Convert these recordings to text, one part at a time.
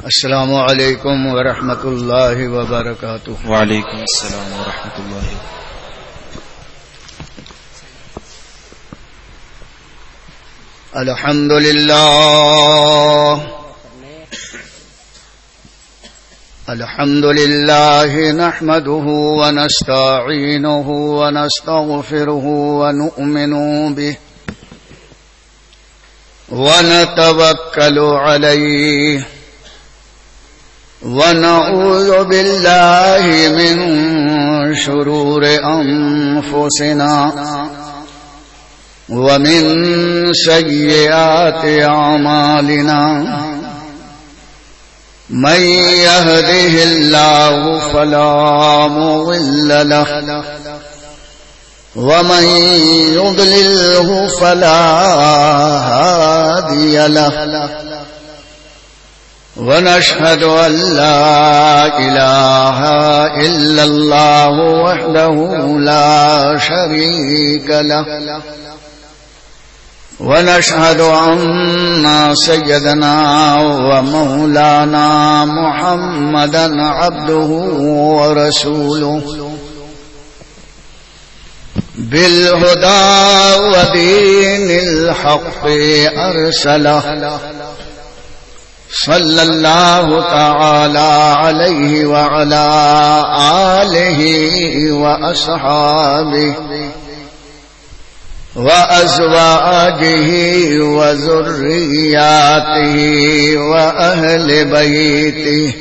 السلام علیکم ورحمۃ اللہ وبرکاتہ. وعلیکم السلام ورحمۃ اللہ. الحمد للہ نحمده ونستعینه ونستغفره ونؤمن به ونتوکل علیہ ونعوذ باللہ من شرور انفسنا ومن سیئات اعمالنا من يهده الله فلا مضل له ومن يضلله فلا هادي له ونشهد أن لا إله إلا الله وحده لا شريك له ونشهد أن سيدنا ومولانا محمدا عبده ورسوله بالهدى ودين الحق أرسله صلى الله تعالى عليه وعلى آله وأصحابه وأزواجه وذرياته وأهل بيته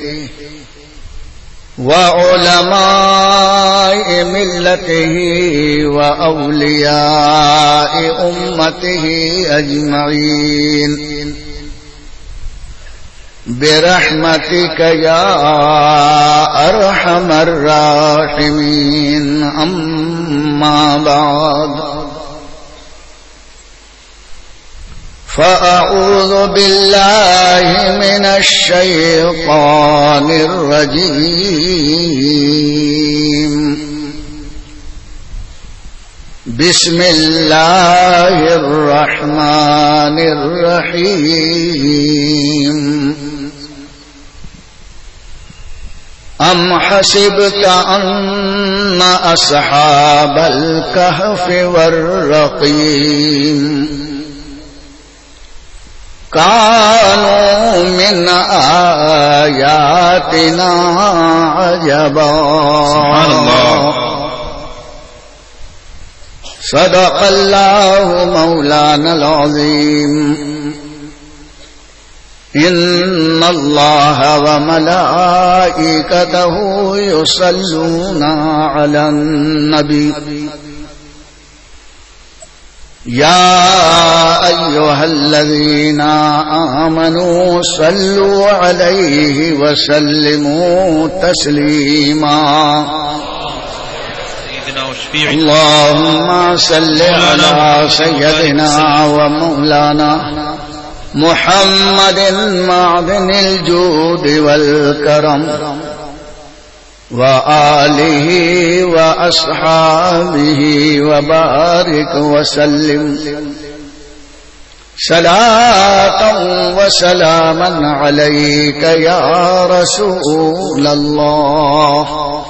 وعلماء ملته وأولياء أمته أجمعين برحمتك يا أرحم الراحمين. أما بعد فأعوذ بالله من الشيطان الرجيم. بسم الله الرحمن الرحيم. أم حسبت أن أصحاب الكهف والرقيم كانوا من آياتنا عجبا. سبحان الله. صدق الله مولانا العظيم. إن الله وملائكته يصلون على النبي يا أيها الذين آمنوا صلوا عليه وسلموا تسليما. اللهم صل على سيدنا ومولانا محمد معدن الجود والكرم وآله وأصحابه وبارك وسلم صلاة وسلاما عليك يا رسول الله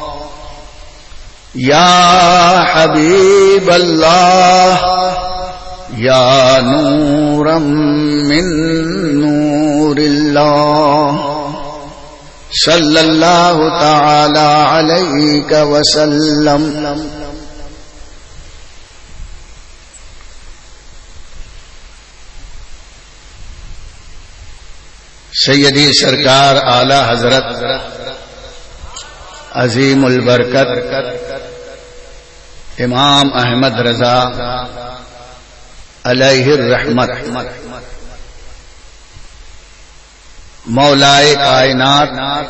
يا حبيب الله يا نورا من نور الله صلى الله تعالى عليك وسلم. سیدی سرکار اعلی حضرت عظیم البرکت امام احمد رضا علیہ الرحمت مولائے کائنات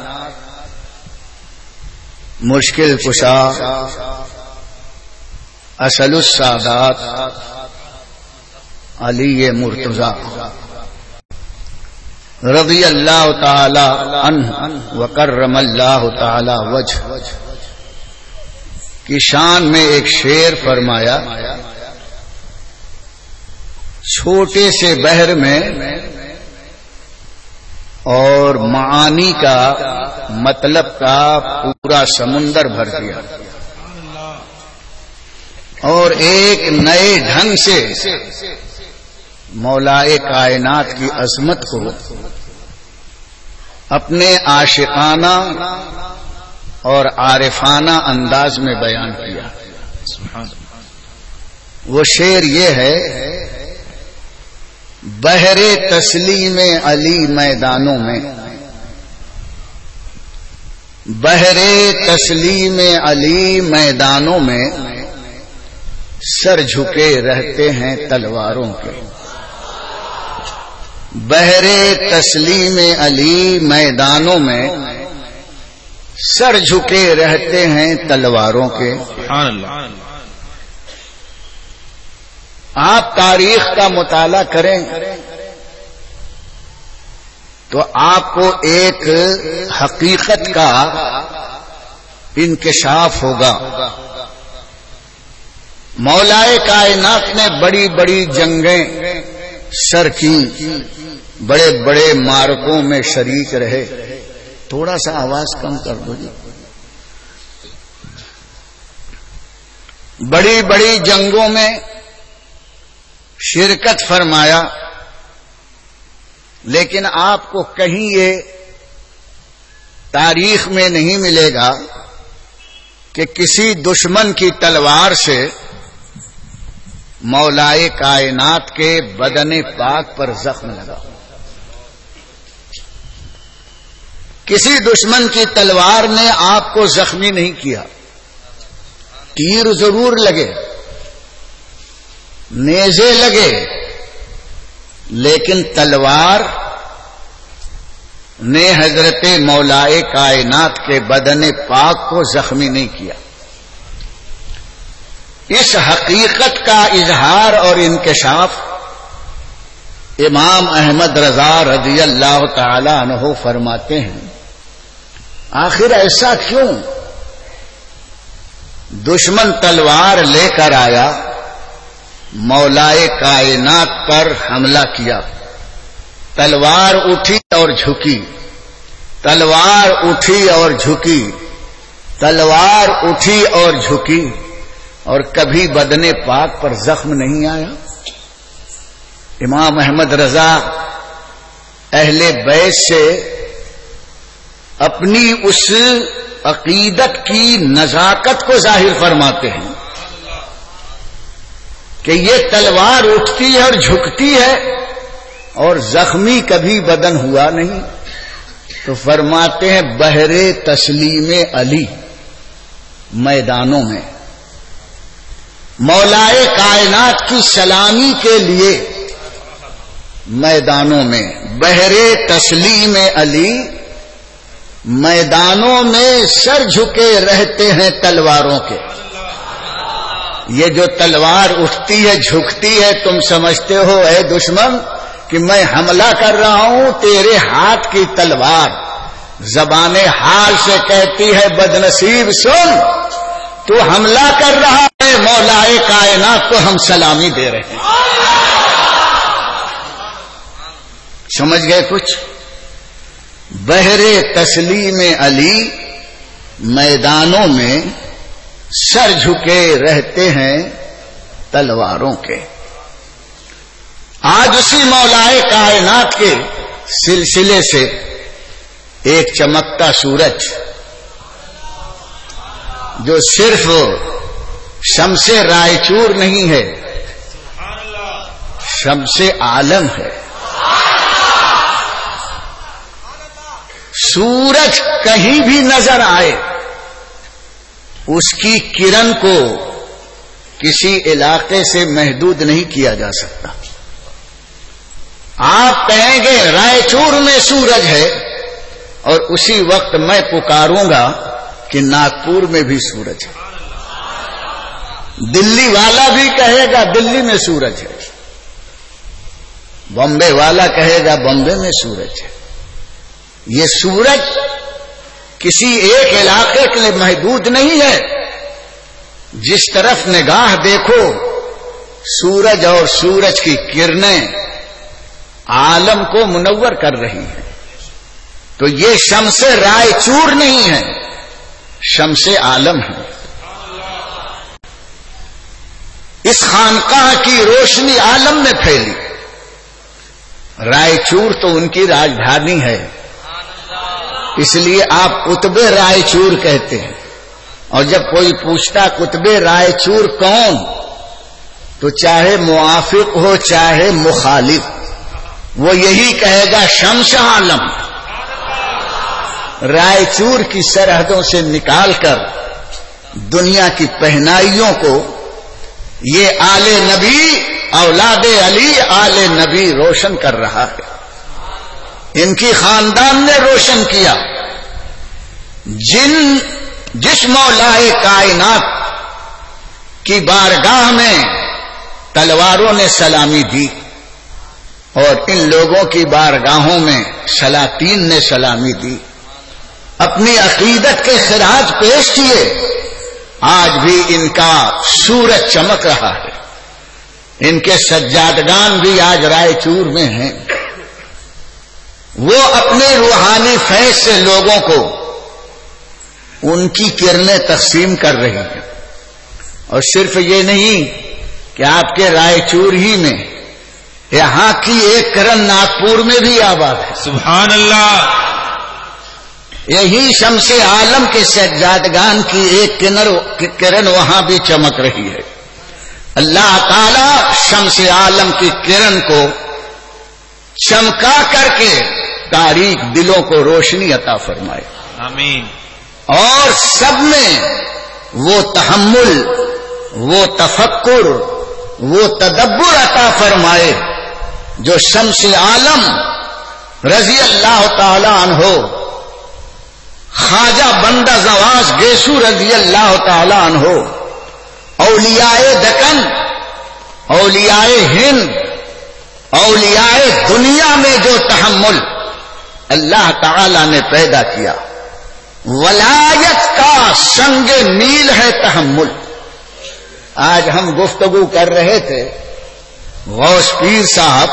مشکل کشا اصل السادات علی مرتضی رضی اللہ تعالی عنہ وکرم اللہ تعالی وجہ کی شان میں ایک شعر فرمایا. چھوٹے سے بحر میں اور معانی کا مطلب کا پورا سمندر بھر دیا اور ایک نئے ڈھنگ سے مولائے کائنات کی عظمت کو اپنے عاشقانہ اور عارفانہ انداز میں بیان کیا. وہ شعر یہ ہے: بہر تسلیم علی میدانوں میں، بہر تسلیم علی میدانوں میں سر جھکے رہتے ہیں تلواروں کے. بہر تسلیم علی میدانوں میں سر جھکے رہتے ہیں تلواروں کے. آپ تاریخ کا مطالعہ کریں تو آپ کو ایک حقیقت کا انکشاف ہوگا. مولائے کائنات نے بڑی بڑی جنگیں سر کی، بڑے بڑے معرکوں میں شریک رہے. تھوڑا سا آواز کم کر دو جی. بڑی بڑی جنگوں میں شرکت فرمایا، لیکن آپ کو کہیں یہ تاریخ میں نہیں ملے گا کہ کسی دشمن کی تلوار سے مولائے کائنات کے بدن پاک پر زخم لگا. کسی دشمن کی تلوار نے آپ کو زخمی نہیں کیا. تیر ضرور لگے، نیزے لگے، لیکن تلوار نے حضرت مولائے کائنات کے بدن پاک کو زخمی نہیں کیا. اس حقیقت کا اظہار اور انکشاف امام احمد رضا رضی اللہ تعالی عنہ فرماتے ہیں. آخر ایسا کیوں؟ دشمن تلوار لے کر آیا، مولائے کائنات پر حملہ کیا. تلوار اٹھی اور جھکی، تلوار اٹھی اور جھکی، تلوار اٹھی اور جھکی، اور کبھی بدن پاک پر زخم نہیں آیا. امام احمد رضا اہل بیت سے اپنی اس عقیدت کی نزاکت کو ظاہر فرماتے ہیں کہ یہ تلوار اٹھتی ہے اور جھکتی ہے اور زخمی کبھی بدن ہوا نہیں. تو فرماتے ہیں بہر تسلیم علی میدانوں میں، مولائے کائنات کی سلامی کے لیے میدانوں میں، بہر تسلیم علی میدانوں میں سر جھکے رہتے ہیں تلواروں کے. یہ جو تلوار اٹھتی ہے جھکتی ہے، تم سمجھتے ہو اے دشمن کہ میں حملہ کر رہا ہوں؟ تیرے ہاتھ کی تلوار زبان حال سے کہتی ہے بدنصیب سن، تو حملہ کر رہا ہے، مولائے کائنات کو ہم سلامی دے رہے ہیں. سمجھ گئے کچھ؟ بہر تسلیم علی میدانوں میں سر جھکے رہتے ہیں تلواروں کے. آج اسی مولائے کائنات کے سلسلے سے ایک چمکتا سورج جو صرف شمس رائچور نہیں ہے، شمس عالم ہے. سورج کہیں بھی نظر آئے، اس کی کرن کو کسی علاقے سے محدود نہیں کیا جا سکتا. آپ کہیں گے رائچور میں سورج ہے، اور اسی وقت میں پکاروں گا کہ ناگپور میں بھی سورج ہے. دلی والا بھی کہے گا دلی میں سورج ہے، بمبے والا کہے گا بمبے میں سورج ہے. یہ سورج کسی ایک علاقے کے لیے محدود نہیں ہے. جس طرف نگاہ دیکھو سورج اور سورج کی کرنیں عالم کو منور کر رہی ہیں. تو یہ شمس رائے چور نہیں ہے، شمس عالم ہے۔ اس خانقاہ کی روشنی عالم میں پھیلی۔ رائے چور تو ان کی راجدھانی ہے، اس لیے آپ قطب رائے چور کہتے ہیں۔ اور جب کوئی پوچھتا قطب رائے چور کون، تو چاہے موافق ہو چاہے مخالف، وہ یہی کہے گا شمس عالم۔ رائے چور کی سرحدوں سے نکال کر دنیا کی پہنائیوں کو یہ آل نبی، اولاد علی آل نبی روشن کر رہا ہے۔ ان کی خاندان نے روشن کیا۔ جس مولائے کائنات کی بارگاہ میں تلواروں نے سلامی دی، اور ان لوگوں کی بارگاہوں میں سلاطین نے سلامی دی، اپنی عقیدت کے خراج پیش کیے، آج بھی ان کا سورج چمک رہا ہے۔ ان کے سجادگان بھی آج رائے چور میں ہیں۔ وہ اپنے روحانی فیض سے لوگوں کو ان کی کرنیں تقسیم کر رہی ہیں۔ اور صرف یہ نہیں کہ آپ کے رائے چور ہی میں، یہاں کی ایک کرن ناگپور میں بھی آباد ہے۔ سبحان اللہ۔ یہی شمس عالم کے سجادگان کی ایک کرن وہاں بھی چمک رہی ہے۔ اللہ تعالی شمس عالم کی کرن کو چمکا کر کے تاریک دلوں کو روشنی عطا فرمائے، آمین۔ اور سب میں وہ تحمل، وہ تفکر، وہ تدبر عطا فرمائے جو شمس عالم رضی اللہ تعالی عنہ، خواجہ بندہ زواج گیسو رضی اللہ تعالی عنہ، اولیاء دکن، اولیاء ہند، اولیاء دنیا میں جو تحمل اللہ تعالی نے پیدا کیا، ولایت کا سنگ میل ہے تحمل۔ آج ہم گفتگو کر رہے تھے، غوث پیر صاحب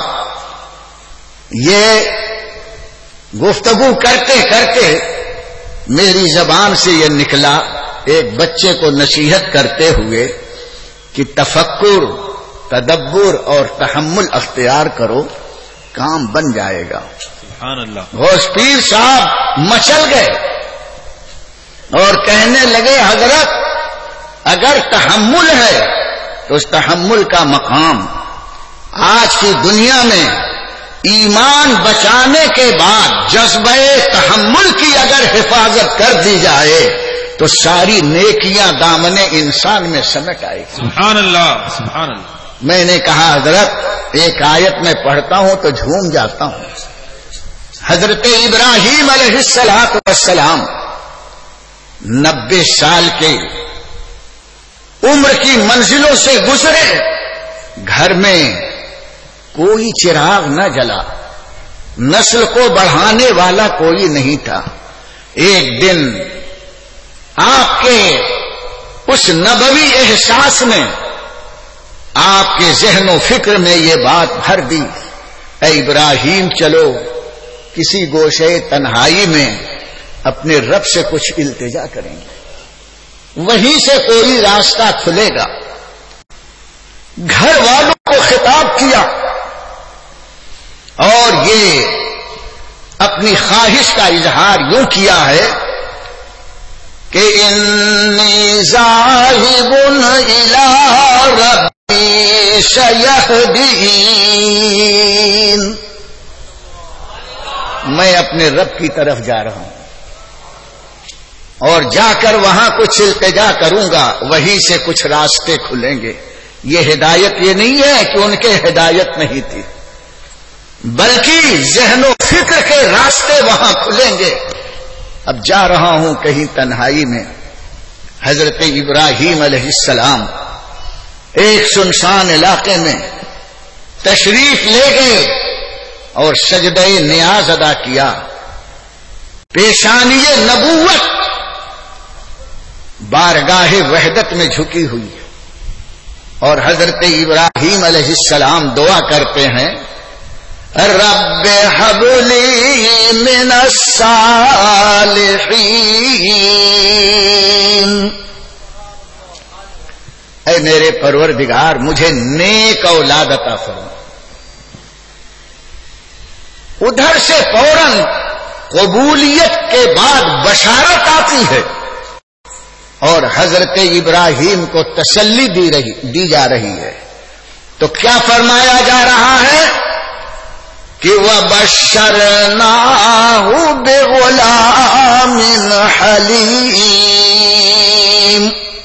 یہ گفتگو کرتے کرتے میری زبان سے یہ نکلا، ایک بچے کو نصیحت کرتے ہوئے کہ تفکر، تدبر اور تحمل اختیار کرو، کام بن جائے گا۔ سبحان اللہ۔ غوث پیر صاحب مچل گئے اور کہنے لگے حضرت اگر تحمل ہے تو اس تحمل کا مقام آج کی دنیا میں ایمان بچانے کے بعد جذبہ تحمل کی اگر حفاظت کر دی جائے تو ساری نیکیاں دامنے انسان میں سمٹ آئے گی۔ سبحان اللہ، سبحان اللہ۔ میں نے کہا حضرت ایک آیت میں پڑھتا ہوں تو جھوم جاتا ہوں۔ حضرت ابراہیم علیہ السلام 90 سال کے عمر کی منزلوں سے گزرے، گھر میں کوئی چراغ نہ جلا، نسل کو بڑھانے والا کوئی نہیں تھا۔ ایک دن آپ کے اس نبوی احساس نے آپ کے ذہن و فکر میں یہ بات بھر دی، اے ابراہیم چلو کسی گوشے تنہائی میں اپنے رب سے کچھ التجا کریں گے، وہیں سے کوئی راستہ کھلے گا۔ گھر والوں کو خطاب کیا اور یہ اپنی خواہش کا اظہار یوں کیا ہے کہ انی ذاہب الی ربی سیہدین، میں اپنے رب کی طرف جا رہا ہوں اور جا کر وہاں کچھ التجا کروں گا، وہیں سے کچھ راستے کھلیں گے۔ یہ ہدایت یہ نہیں ہے کہ ان کے ہدایت نہیں تھی، بلکہ ذہن و فکر کے راستے وہاں کھلیں گے۔ اب جا رہا ہوں کہیں تنہائی میں۔ حضرت ابراہیم علیہ السلام ایک سنسان علاقے میں تشریف لے گئے اور سجدہ نیاز ادا کیا، پیشانی نبوت بارگاہ وحدت میں جھکی ہوئی، اور حضرت ابراہیم علیہ السلام دعا کرتے ہیں رب هب لي من الصالحین، اے میرے پروردگار مجھے نیک اولاد عطا فرما۔ ادھر سے فوراً قبولیت کے بعد بشارت آتی ہے اور حضرت ابراہیم کو تسلی دی جا رہی ہے۔ تو کیا فرمایا جا رہا ہے کہ وَبَشَّرْنَاهُ بِغُلَامٍ حَلِيمٍ،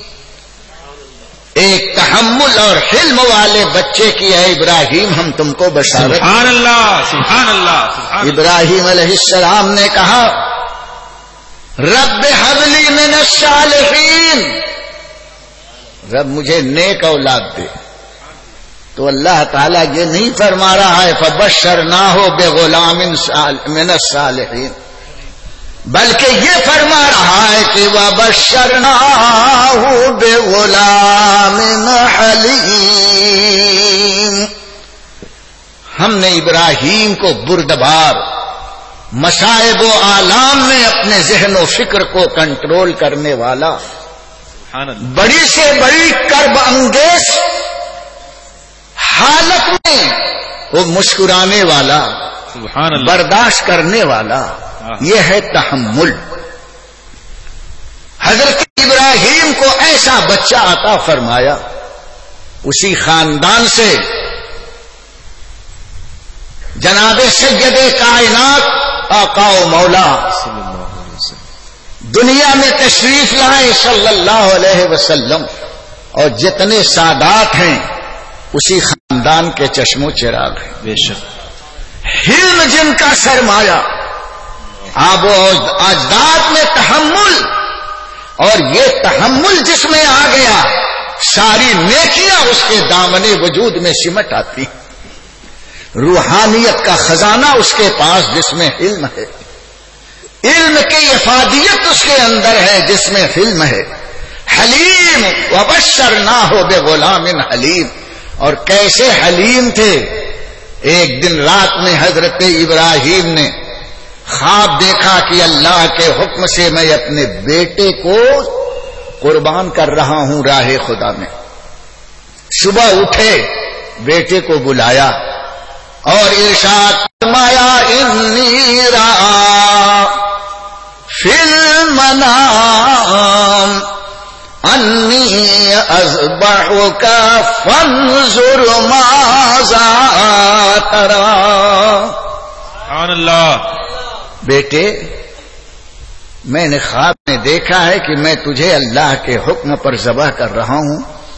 ایک تحمل اور حلم والے بچے کی ہے ابراہیم ہم تم کو بشارت۔ سبحان اللہ، سبحان اللہ، سبحان اللہ۔ ابراہیم علیہ السلام نے کہا رب هب لي من الصالحین، رب مجھے نیک اولاد دے۔ تو اللہ تعالیٰ یہ نہیں فرما رہا ہے فبشرناہ بغلام من الصالحین، بلکہ یہ فرما رہا ہے کہ وبشرناہ بغلام حلیم، ہم نے ابراہیم کو بردبار مصائب و آلام میں اپنے ذہن و فکر کو کنٹرول کرنے والا، سبحان اللہ، بڑی سے بڑی کرب انگیز حالت میں وہ مسکرانے والا، سبحان اللہ، برداشت کرنے والا، یہ ہے تحمل۔ حضرت ابراہیم کو ایسا بچہ عطا فرمایا، اسی خاندان سے جناب سید کائنات آقا و مولا صلی اللہ علیہ وسلم دنیا میں تشریف لائے صلی اللہ علیہ وسلم، اور جتنے سادات ہیں اسی خاندان کے چشم و چراغ ہیں۔ بے شک، حلم جن کا سرمایہ، آب و اجداد میں تحمل، اور یہ تحمل جس میں آ گیا ساری نیکیاں اس کے دامن وجود میں سمٹ آتی۔ روحانیت کا خزانہ اس کے پاس جس میں علم ہے، علم کی افادیت اس کے اندر ہے جس میں علم ہے۔ حلیم وبشرناہ بغلام حلیم، اور کیسے حلیم تھے۔ ایک دن رات میں حضرت ابراہیم نے خواب دیکھا کہ اللہ کے حکم سے میں اپنے بیٹے کو قربان کر رہا ہوں راہ خدا میں۔ صبح اٹھے، بیٹے کو بلایا اور ارشاد فرمایا انی رأى فی المنام انی اذبحک فانظر ماذا تری۔ سبحان اللہ، بیٹے میں نے خواب میں دیکھا ہے کہ میں تجھے اللہ کے حکم پر ذبح کر رہا ہوں،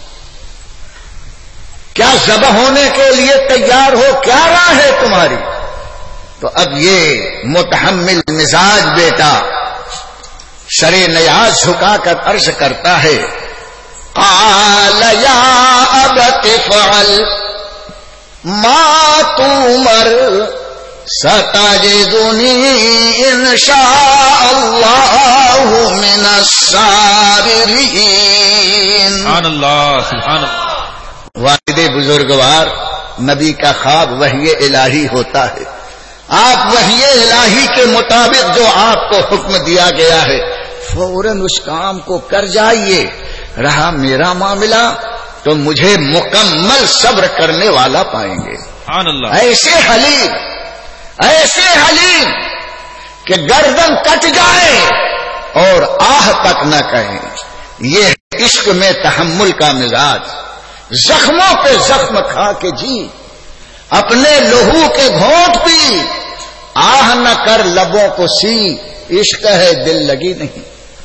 کیا ذبح ہونے کے لیے تیار ہو؟ کیا راہ ہے تمہاری؟ تو اب یہ متحمل مزاج بیٹا سرے نیاز جھکا کر عرض کرتا ہے قال یا ابت افعل ما تؤمر ستجدنی ان شاء اللہ من الصابرین۔ سبحان اللہ، سبحان اللہ۔ والد بزرگوار، نبی کا خواب وحی الہی ہوتا ہے۔ آپ وحی الہی کے مطابق جو آپ کو حکم دیا گیا ہے فوراً اس کام کو کر جائیے۔ رہا میرا معاملہ تو مجھے مکمل صبر کرنے والا پائیں گے۔ سبحان اللہ، ایسے حلیم کہ گردن کٹ جائے اور آہ تک نہ کہیں۔ یہ عشق میں تحمل کا مزاج، زخموں پہ زخم کھا کے جی، اپنے لہو کے گھونٹ پی، آہ نہ کر لبوں کو سی، عشق ہے دل لگی نہیں۔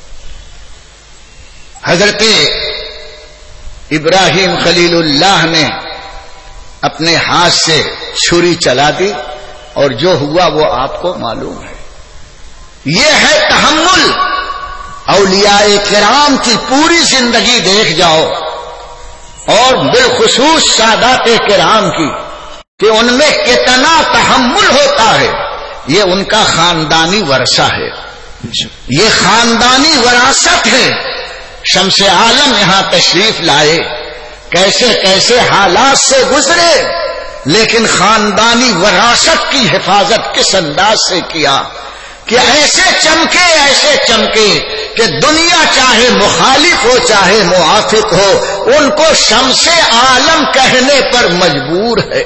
حضرت ابراہیم خلیل اللہ نے اپنے ہاتھ سے چھری چلا دی اور جو ہوا وہ آپ کو معلوم ہے۔ یہ ہے تحمل۔ اولیاء کرام کی پوری زندگی دیکھ جاؤ، اور بالخصوص سادات کرام کی، کہ ان میں کتنا تحمل ہوتا ہے۔ یہ ان کا خاندانی ورثہ ہے، یہ خاندانی وراثت ہے۔ شمس عالم یہاں تشریف لائے، کیسے کیسے حالات سے گزرے، لیکن خاندانی وراثت کی حفاظت کس انداز سے کیا کہ ایسے چمکے کہ دنیا چاہے مخالف ہو چاہے موافق ہو ان کو شمس عالم کہنے پر مجبور ہے.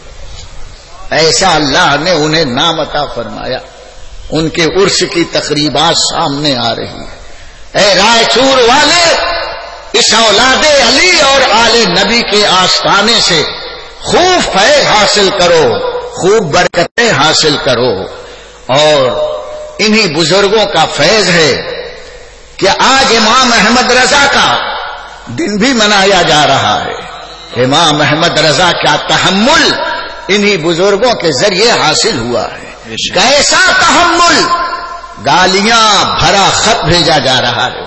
ایسا اللہ نے انہیں نام عطا فرمایا. ان کے عرس کی تقریبات سامنے آ رہی ہیں. اے رائچور والے، اس اولاد علی اور آل نبی کے آستانے سے خوب فیض حاصل کرو، خوب برکتیں حاصل کرو. اور انہی بزرگوں کا فیض ہے کہ آج امام احمد رضا کا دن بھی منایا جا رہا ہے. امام احمد رضا کا تحمل انہی بزرگوں کے ذریعے حاصل ہوا ہے. کیسا تحمل! گالیاں بھرا خط بھیجا جا رہا ہے.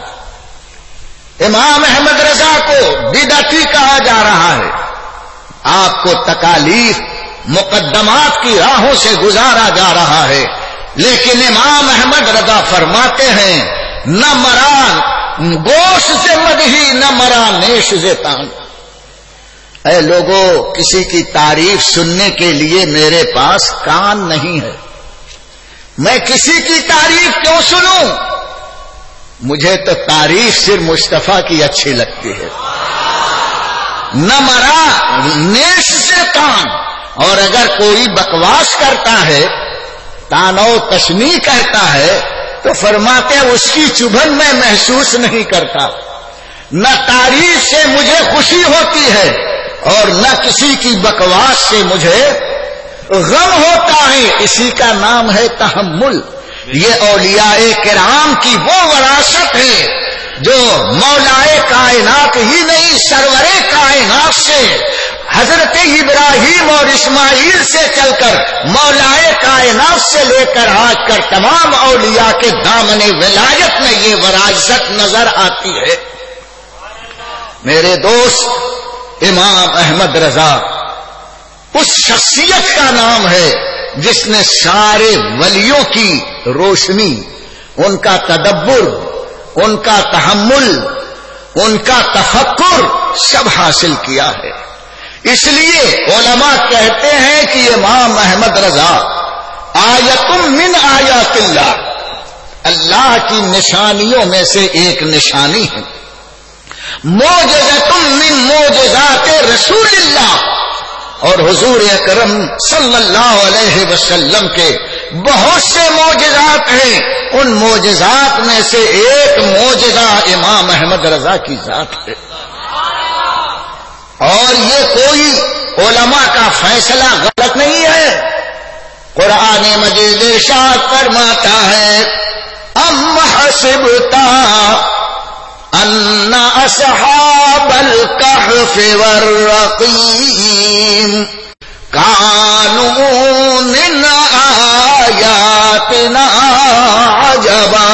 امام احمد رضا کو بدعتی کہا جا رہا ہے. آپ کو تکالیف مقدمات کی راہوں سے گزارا جا رہا ہے. لیکن امام احمد رضا فرماتے ہیں نہ مران گوشت سے مدہی نہ مران نیش سے تان. اے لوگوں، کسی کی تعریف سننے کے لیے میرے پاس کان نہیں ہے. میں کسی کی تعریف کیوں سنوں؟ مجھے تو تعریف صرف مصطفیٰ کی اچھی لگتی ہے. نہ مرا نیش سے تان. اور اگر کوئی بکواس کرتا ہے، تانو تشنیع کرتا ہے، تو فرماتے ہیں اس کی چبھن میں محسوس نہیں کرتا. نہ تعریف سے مجھے خوشی ہوتی ہے اور نہ کسی کی بکواس سے مجھے غم ہوتا ہے. اسی کا نام ہے تحمل. یہ اولیاء کرام کی وہ وراثت ہے جو مولائے کائنات ہی نہیں سرور کائنات سے حضرت ابراہیم اور اسماعیل سے چل کر مولائے کائنات سے لے کر آج کر تمام اولیاء کے دامن ولایت میں یہ وراثت نظر آتی ہے. میرے دوست، امام احمد رضا اس شخصیت کا نام ہے جس نے سارے ولیوں کی روشنی، ان کا تدبر، ان کا تحمل، ان کا تفکر سب حاصل کیا ہے. اس لیے علماء کہتے ہیں کہ امام احمد رضا آیت من آیات اللہ، اللہ کی نشانیوں میں سے ایک نشانی ہے. معجزۃ من معجزات رسول اللہ، اور حضور اکرم صلی اللہ علیہ وسلم کے بہت سے معجزات ہیں. ان معجزات میں سے ایک معجزہ امام احمد رضا کی ذات ہے. اور یہ کوئی علماء کا فیصلہ غلط نہیں ہے. قرآن مجید ارشاد فرماتا ہے ام حسبتا ان اصحاب الکہف والرقیم کانوا من آیاتنا عجبا.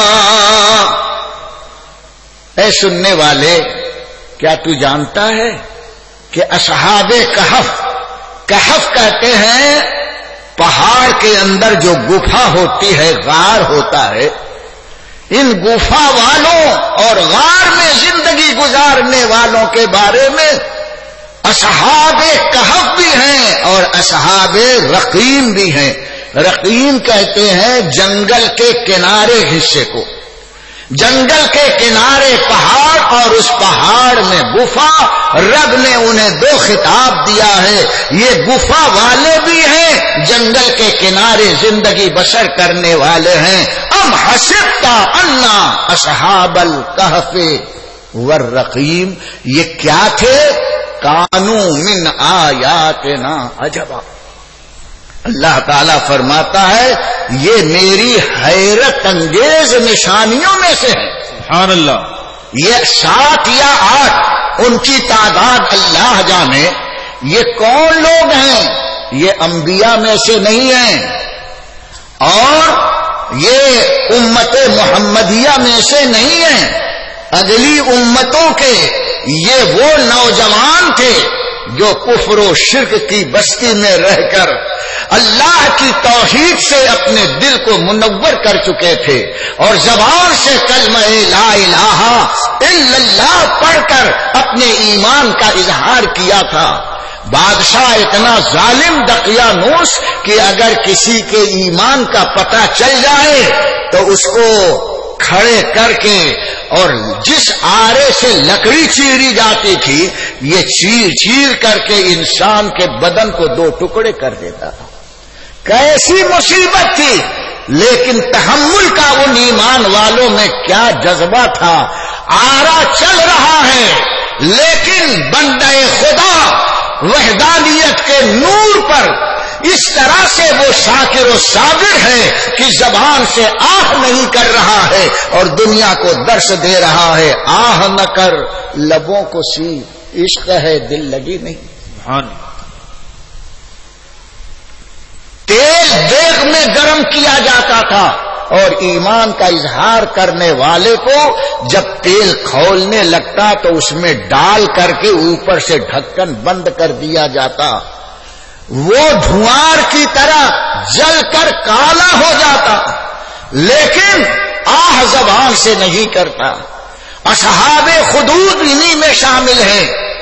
اے سننے والے، کیا تو جانتا ہے کہ اصحاب کہف، کہف کہتے ہیں پہاڑ کے اندر جو گفا ہوتی ہے، غار ہوتا ہے، ان گفا والوں اور غار میں زندگی گزارنے والوں کے بارے میں اصحاب کہف بھی ہیں اور اصحاب رقیم بھی ہیں. رقیم کہتے ہیں جنگل کے کنارے حصے کو. جنگل کے کنارے پہاڑ اور اس پہاڑ میں گفا. رب نے انہیں دو خطاب دیا ہے. یہ گفا والے بھی ہیں، جنگل کے کنارے زندگی بسر کرنے والے ہیں. ام حسبتا انا اصحاب الکہف والرقیم، یہ کیا تھے؟ کانوا من آیاتنا عجبا. اللہ تعالیٰ فرماتا ہے یہ میری حیرت انگیز نشانیوں میں سے ہے. سبحان اللہ. یہ 7 یا 8 ان کی تعداد اللہ جانے. یہ کون لوگ ہیں؟ یہ انبیاء میں سے نہیں ہیں اور یہ امت محمدیہ میں سے نہیں ہیں. اگلی امتوں کے یہ وہ نوجوان تھے جو کفر و شرک کی بستی میں رہ کر اللہ کی توحید سے اپنے دل کو منور کر چکے تھے اور زبان سے کلمہ لا الہ الا اللہ پڑھ کر اپنے ایمان کا اظہار کیا تھا. بادشاہ اتنا ظالم دقیانوس کہ اگر کسی کے ایمان کا پتہ چل جائے تو اس کو کھڑے کر کے اور جس آرے سے لکڑی چیری جاتی تھی یہ چیر چیر کر کے انسان کے بدن کو 2 ٹکڑے کر دیتا تھا. کیسی مصیبت تھی, لیکن تحمل کا ان ایمان والوں میں کیا جذبہ تھا. آرا چل رہا ہے لیکن بندہ خدا وحدانیت کے نور پر اس طرح سے وہ شاکر و صابر ہے کہ زبان سے آہ نہیں کر رہا ہے اور دنیا کو درس دے رہا ہے. آہ نہ کر لبوں کو سی, عشق ہے دل لگی نہیں. سبحان. تیل دیگ میں گرم کیا جاتا تھا اور ایمان کا اظہار کرنے والے کو جب تیل کھولنے لگتا تو اس میں ڈال کر کے اوپر سے ڈھکن بند کر دیا جاتا. وہ دھوار کی طرح جل کر کالا ہو جاتا, لیکن آہ زبان سے نہیں کرتا. اصحاب خدود انہی میں شامل ہیں.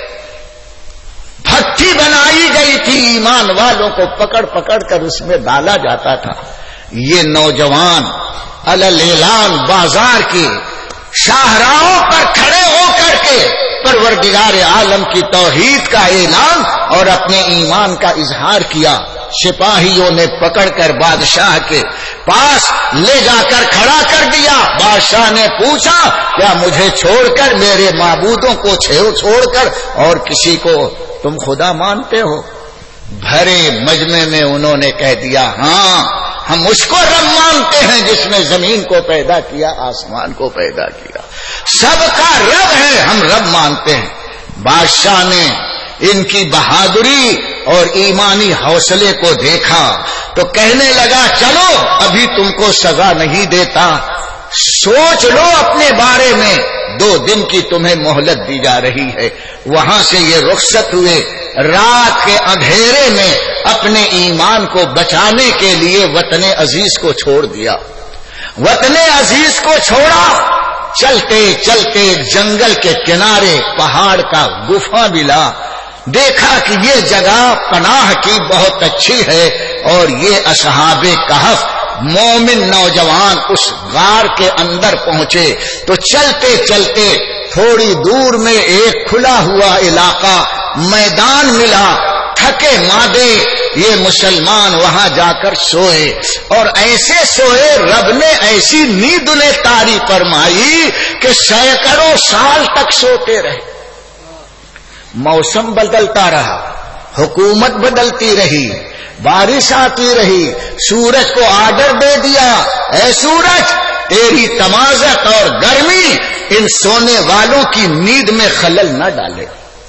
بھٹی بنائی گئی تھی, ایمان والوں کو پکڑ پکڑ کر اس میں ڈالا جاتا تھا. یہ نوجوان علل اعلان بازار کی شاہراہوں پر کھڑے ہو کر کے پروردگار عالم کی توحید کا اعلان اور اپنے ایمان کا اظہار کیا. سپاہیوں نے پکڑ کر بادشاہ کے پاس لے جا کر کھڑا کر دیا. بادشاہ نے پوچھا کیا مجھے چھوڑ کر میرے معبودوں کو چھوڑ کر اور کسی کو تم خدا مانتے ہو؟ بھرے مجمع میں انہوں نے کہہ دیا ہاں ہم اس کو رب مانتے ہیں جس نے زمین کو پیدا کیا, آسمان کو پیدا کیا, سب کا رب ہے, ہم رب مانتے ہیں. بادشاہ نے ان کی بہادری اور ایمانی حوصلے کو دیکھا تو کہنے لگا چلو ابھی تم کو سزا نہیں دیتا, سوچ لو اپنے بارے میں, 2 دن کی تمہیں مہلت دی جا رہی ہے. وہاں سے یہ رخصت ہوئے. رات کے اندھیرے میں اپنے ایمان کو بچانے کے لیے وطن عزیز کو چھوڑ دیا. وطن عزیز کو چھوڑا. چلتے چلتے جنگل کے کنارے پہاڑ کا گفا ملا. دیکھا کہ یہ جگہ پناہ کی بہت اچھی ہے اور یہ اصحاب کہف مومن نوجوان اس غار کے اندر پہنچے تو چلتے چلتے تھوڑی دور میں ایک کھلا ہوا علاقہ میدان ملا. تھکے مادے یہ مسلمان وہاں جا کر سوئے اور ایسے سوئے رب نے ایسی نیند انہیں طاری فرمائی کہ سینکڑوں سال تک سوتے رہے. موسم بدلتا رہا, حکومت بدلتی رہی, بارش آتی رہی. سورج کو آرڈر دے دیا اے سورج تیری تمازت اور گرمی ان سونے والوں کی نیند میں خلل نہ ڈالے.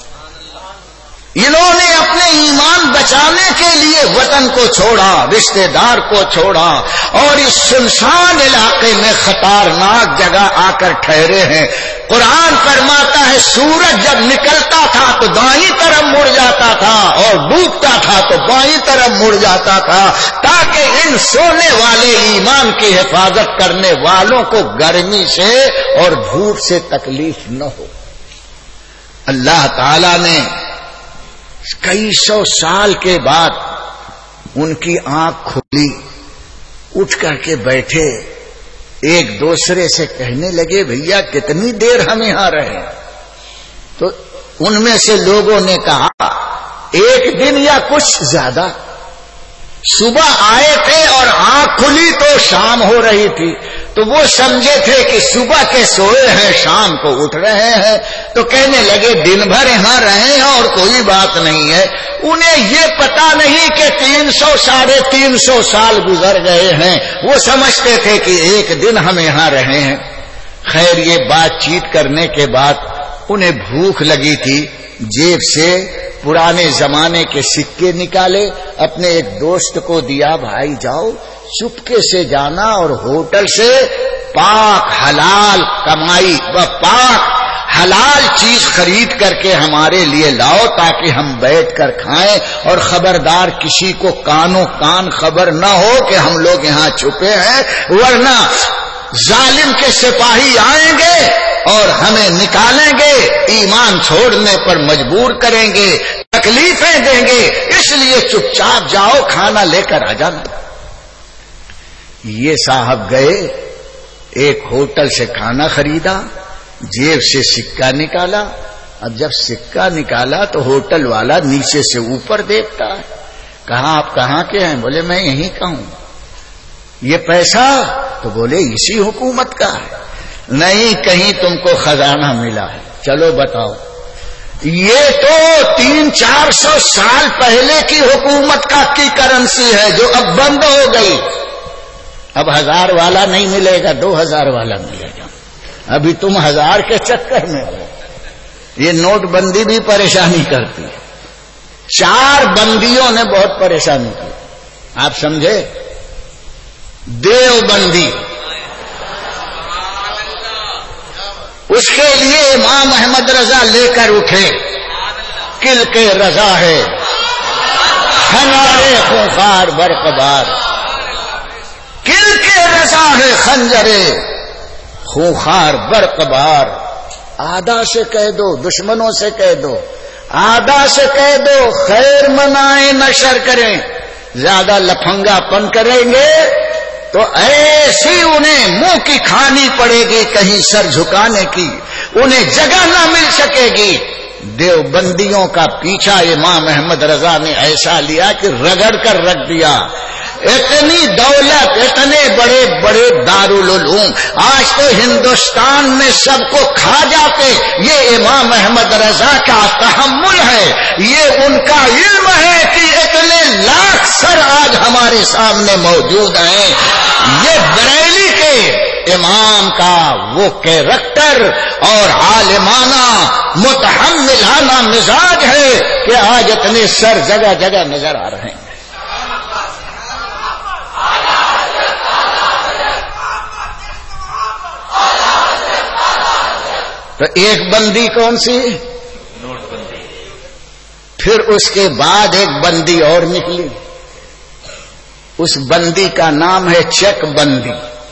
انہوں نے اپنے ایمان بچانے کے لیے وطن کو چھوڑا, رشتہ دار کو چھوڑا اور اس سنسان علاقے میں خطرناک جگہ آ کر ٹھہرے ہیں. قرآن فرماتا ہے سورج جب نکلتا تھا تو دائیں طرف مڑ جاتا تھا اور ڈوبتا تھا تو بائیں طرف مڑ جاتا تھا تاکہ ان سونے والے ایمان کی حفاظت کرنے والوں کو گرمی سے اور دھوپ سے تکلیف نہ ہو. اللہ تعالی نے کئی سو سال کے بعد ان کی آنکھ کھلی, اٹھ کر کے بیٹھے, ایک دوسرے سے کہنے لگے بھیا کتنی دیر ہم یہاں رہے؟ تو ان میں سے لوگوں نے کہا 1 دن یا کچھ زیادہ. صبح آئے تھے اور آنکھ کھلی تو شام ہو رہی تھی, تو وہ سمجھے تھے کہ صبح کے سوئے ہیں شام کو اٹھ رہے ہیں, تو کہنے لگے دن بھر یہاں رہے ہیں اور کوئی بات نہیں ہے. انہیں یہ پتا نہیں کہ 300-350 سال گزر گئے ہیں. وہ سمجھتے تھے کہ 1 دن ہم یہاں رہے ہیں. خیر یہ بات چیت کرنے کے بعد انہیں بھوک لگی تھی, جیب سے پرانے زمانے کے سکے نکالے, اپنے ایک دوست کو دیا بھائی جاؤ چپکے سے جانا اور ہوٹل سے پاک حلال کمائی و پاک حلال چیز خرید کر کے ہمارے لیے لاؤ تاکہ ہم بیٹھ کر کھائیں, اور خبردار کسی کو کانوں کان خبر نہ ہو کہ ہم لوگ یہاں چھپے ہیں, ورنہ ظالم کے سپاہی آئیں گے اور ہمیں نکالیں گے, ایمان چھوڑنے پر مجبور کریں گے, تکلیفیں دیں گے، اس لیے چپ چاپ جاؤ، کھانا لے کر آ جانا۔ یہ صاحب گئے، ایک ہوٹل سے کھانا خریدا، جیب سے سکہ نکالا۔ اب جب سکہ نکالا تو ہوٹل والا نیچے سے اوپر دیکھتا ہے، کہا آپ کہاں کے ہیں؟ بولے میں یہیں کا ہوں۔ یہ پیسہ؟ تو بولے اسی حکومت کا ہے۔ نہیں، کہیں تم کو خزانہ ملا ہے، چلو بتاؤ۔ یہ تو 300-400 سال پہلے کی حکومت کی کرنسی ہے جو اب بند ہو گئی۔ اب 1000 والا نہیں ملے گا، 2000 والا ملے گا۔ ابھی تم 1000 کے چکر میں ہو۔ یہ نوٹ بندی بھی پریشانی کرتی ہے، 4 بندیوں نے بہت پریشانی کی، آپ سمجھے؟ دیوبندی، اس کے لیے امام احمد رضا لے کر اٹھے، کل کے رضا ہے خنجر خونخوار برقبار، کل کے رضا ہے خنجر خونخوار برقبار۔ آدھا سے کہہ دو، دشمنوں سے کہہ دو، آدھا سے کہہ دو، خیر منائیں نشر کریں، زیادہ لفنگا پن کریں گے تو ایسی انہیں منہ کی کھانی پڑے گی، کہیں سر جھکانے کی انہیں جگہ نہ مل سکے گی۔ دیوبندیوں کا پیچھا امام احمد رضا نے ایسا لیا کہ رگڑ کر رکھ دیا۔ اتنی دولت، اتنے بڑے بڑے دارالعلوم آج تو ہندوستان میں سب کو کھا جاتے، یہ امام احمد رضا کا تحمل ہے، یہ ان کا علم ہے کہ اتنے لاکھ سر آج ہمارے سامنے موجود ہیں۔ یہ بریلی کے امام کا وہ کیریکٹر اور عالمانہ متحملانہ مزاج ہے کہ آج اتنے سر جگہ جگہ نظر آ رہے ہیں۔ تو ایک بندی کون سی؟ نوٹ بندی۔ پھر اس کے بعد ایک بندی اور نکلی، اس بندی کا نام ہے چیک بندی۔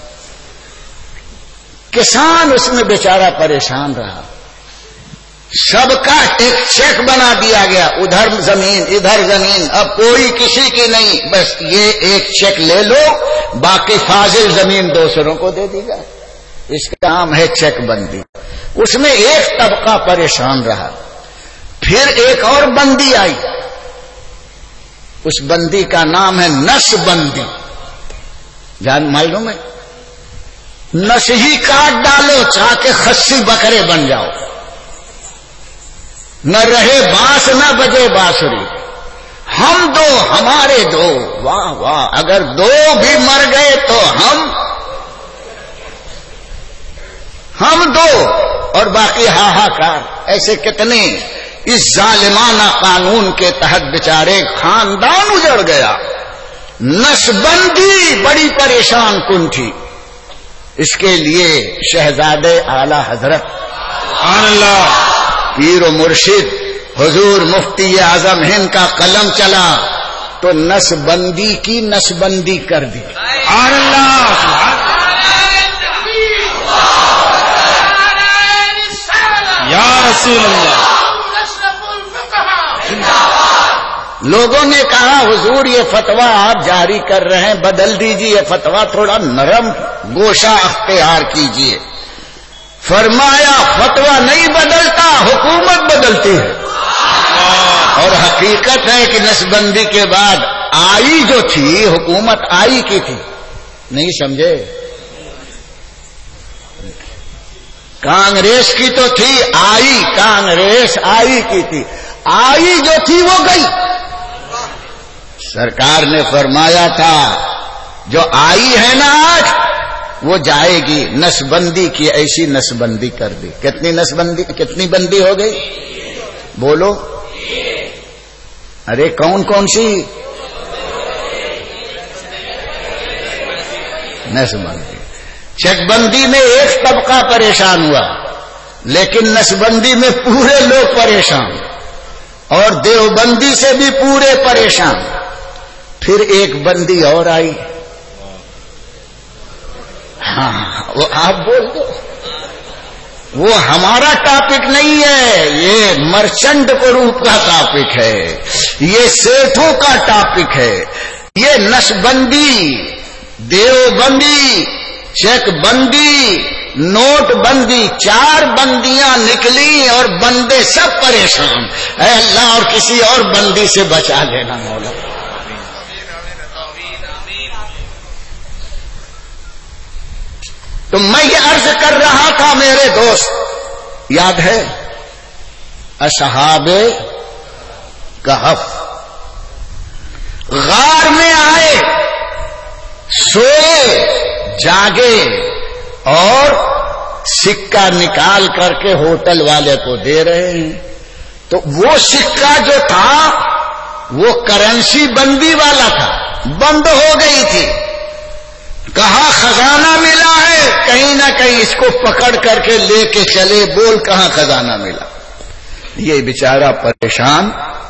کسان اس میں بیچارہ پریشان رہا، سب کا ایک چیک بنا دیا گیا، ادھر زمین ادھر زمین، اب کوئی کسی کی نہیں، بس یہ ایک چیک لے لو، باقی فاضل زمین دوسروں کو دے دی جائے۔ اس کا نام ہے چیک بندی۔ اس میں ایک طبقہ پریشان رہا، پھر ایک اور بندی آئی، اس بندی کا نام ہے نس بندی۔ جان معلوم ہے، نس ہی کاٹ ڈالو چاہ کے خسی بکرے بن جاؤ، نہ رہے بانس نہ بجے بانسری، ہم دو ہمارے دو، واہ واہ، اگر دو بھی مر گئے تو ہم دو اور باقی ہاہاکار۔ ایسے کتنے اس ظالمانہ قانون کے تحت بیچارے خاندان اجڑ گیا۔ نسبندی بڑی پریشان کن تھی، اس کے لیے شہزادے اعلی حضرت سبحان اللہ، پیر و مرشد حضور مفتی اعظم ہند کا قلم چلا تو نسبندی کی نسبندی کر دی۔ سبحان اللہ، یا رسول اللہ۔ لوگوں نے کہا حضور یہ فتویٰ آپ جاری کر رہے ہیں، بدل دیجئے، یہ فتویٰ تھوڑا نرم گوشہ اختیار کیجئے۔ فرمایا فتویٰ نہیں بدلتا، حکومت بدلتی ہے۔ اور حقیقت ہے کہ نسبندی کے بعد آئی جو تھی، حکومت آئی کی تھی، نہیں سمجھے؟ کانگریس کی تو تھی، آئی کانگریس آئی کی تھی، آئی جو تھی وہ گئی۔ سرکار نے فرمایا تھا جو آئی ہے نا آج وہ جائے گی، نسبندی کی ایسی نسبندی کر دی۔ کتنی نسبندی، کتنی بندی ہو گئی بولو؟ ارے کون کون سی؟ نسبندی۔ چیک بندی میں ایک طبقہ پریشان ہوا، لیکن نسبندی میں پورے لوگ پریشان، اور دیوبندی سے بھی پورے پریشان۔ پھر ایک بندی اور آئی، ہاں وہ آپ بول دو، وہ ہمارا ٹاپک نہیں ہے، یہ مرچنٹ گروپ کا ٹاپک ہے، یہ سیٹھوں کا ٹاپک ہے، یہ نسبندی، دیوبندی، چیک بندی، نوٹ بندی، 4 بندیاں نکلی اور بندے سب پریشان. اے اللہ اور کسی اور بندی سے بچا لینا مولا. تو میں یہ عرض کر رہا تھا میرے دوست، یاد ہے اصحاب کہف غار میں آئے، سوئے، جاگے اور سکہ نکال کر کے ہوٹل والے کو دے رہے ہیں. تو وہ سکہ جو تھا وہ کرنسی بندی والا تھا، بند ہو گئی تھی. کہاں خزانہ ملا ہے، کہیں نہ کہیں اس کو پکڑ کر کے لے کے چلے، بول کہاں خزانہ ملا. یہ بیچارہ پریشان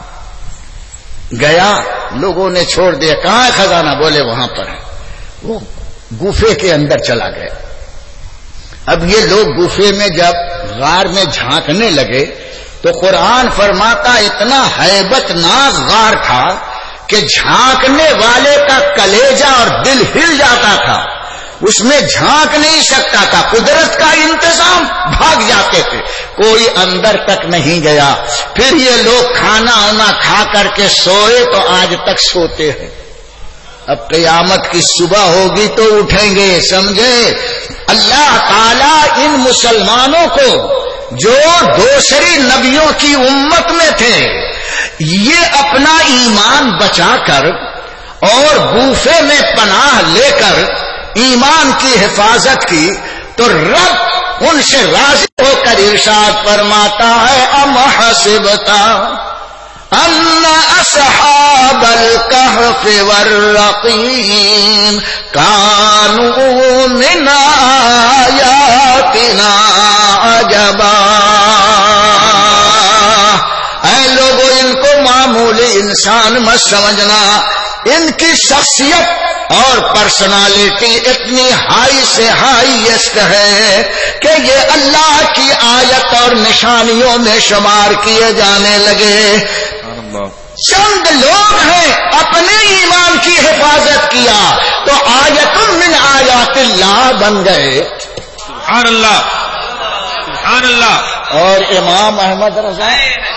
گیا، لوگوں نے چھوڑ دیا. کہاں ہے خزانہ؟ بولے وہاں پر ہے. وہ گفے کے اندر چلا گیا. اب یہ لوگ گفے میں جب غار میں جھانکنے لگے تو قرآن فرماتا اتنا ہیبت ناک غار تھا کہ جھانکنے والے کا کلیجہ اور دل ہل جاتا تھا، اس میں جھانک نہیں سکتا تھا. قدرت کا انتظام، بھاگ جاتے تھے، کوئی اندر تک نہیں گیا. پھر یہ لوگ کھانا وانا کھا کر کے سوئے تو آج تک سوتے ہیں. اب قیامت کی صبح ہوگی تو اٹھیں گے، سمجھے. اللہ تعالی ان مسلمانوں کو جو دوسری نبیوں کی امت میں تھے، یہ اپنا ایمان بچا کر اور گوفے میں پناہ لے کر ایمان کی حفاظت کی، تو رب ان سے راضی ہو کر ارشاد فرماتا ہے ام حسبتا ان اصحاب الکہف والرقیم کانوا من آیاتنا عجبا. اے لوگوں، ان کو معمولی انسان مت سمجھنا، ان کی شخصیت اور پرسنالٹی اتنی ہائی سے ہائیسٹ ہے کہ یہ اللہ کی آیت اور نشانیوں میں شمار کیے جانے لگے. چند لوگ ہیں اپنے ایمان کی حفاظت کیا تو آیت من آیات اللہ بن گئے. سبحان اللہ، سبحان اللہ. اور امام احمد رضا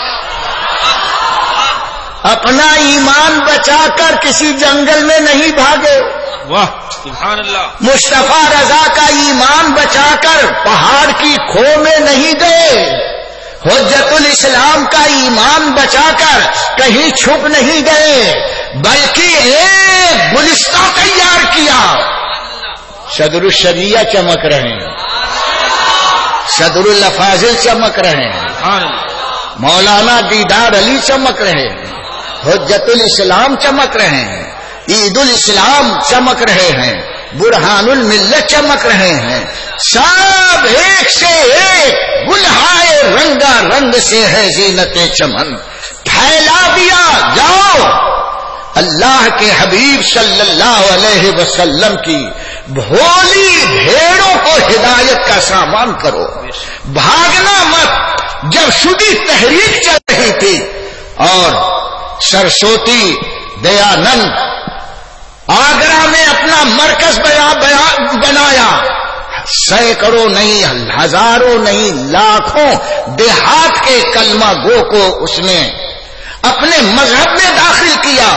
اپنا ایمان بچا کر کسی جنگل میں نہیں بھاگے. واہ، سبحان اللہ. مصطفیٰ رضا کا ایمان بچا کر پہاڑ کی کھو میں نہیں گئے. حجت الاسلام کا ایمان بچا کر کہیں چھپ نہیں گئے، بلکہ ایک گلستہ تیار کیا. صدر الشریعہ چمک رہے ہیں، صدر الافاضل چمک رہے ہیں، مولانا دیدار علی چمک رہے ہیں، حجت الاسلام چمک رہے ہیں، عید الاسلام چمک رہے ہیں، برہان الملت چمک رہے ہیں. سب ایک سے ایک گلہائے رنگا رنگ سے ہے زینت چمن. پھیلا دیا، جاؤ اللہ کے حبیب صلی اللہ علیہ وسلم کی بھولی بھیڑوں کو ہدایت کا سامان کرو. بھاگنا مت. جب شدید تحریک چل رہی تھی اور سرسوتی دیانند آگرہ میں اپنا مرکز بنایا، سینکڑوں نہیں، ہزاروں نہیں، لاکھوں دیہات کے کلمہ گو کو اس نے اپنے مذہب میں داخل کیا.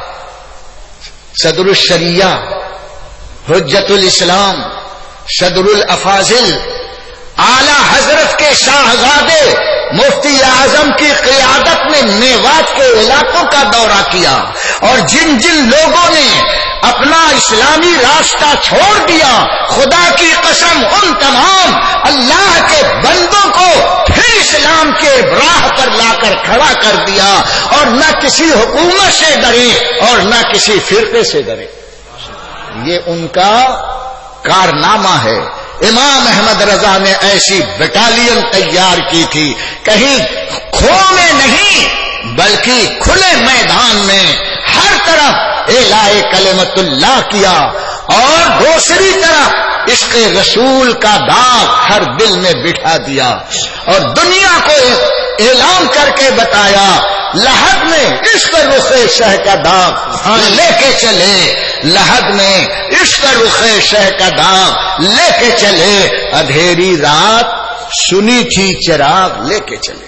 صدر الشریعہ، حجت الاسلام، صدر الافاضل، اعلی حضرت کے شاہزادے مفتی اعظم کی قیادت میں میوات کے علاقوں کا دورہ کیا، اور جن جن لوگوں نے اپنا اسلامی راستہ چھوڑ دیا، خدا کی قسم ان تمام اللہ کے بندوں کو پھر اسلام کے راہ پر لا کر کھڑا کر دیا، اور نہ کسی حکومت سے ڈرے اور نہ کسی فرقے سے ڈرے. یہ ان کا کارنامہ ہے. امام احمد رضا نے ایسی بٹالین تیار کی تھی، کہیں کھو میں نہیں بلکہ کھلے میدان میں ہر طرف اعلاء کلمت اللہ کیا. اور دوسری طرف عشق رسول کا داغ ہر دل میں بٹھا دیا اور دنیا کو اعلان کر کے بتایا لحد میں عشق رخ شہ کا داغ لے کے چلے، لحد میں عشق رخ شہ کا داغ لے کے چلے، اندھیری رات سنی تھی چراغ لے کے چلے۔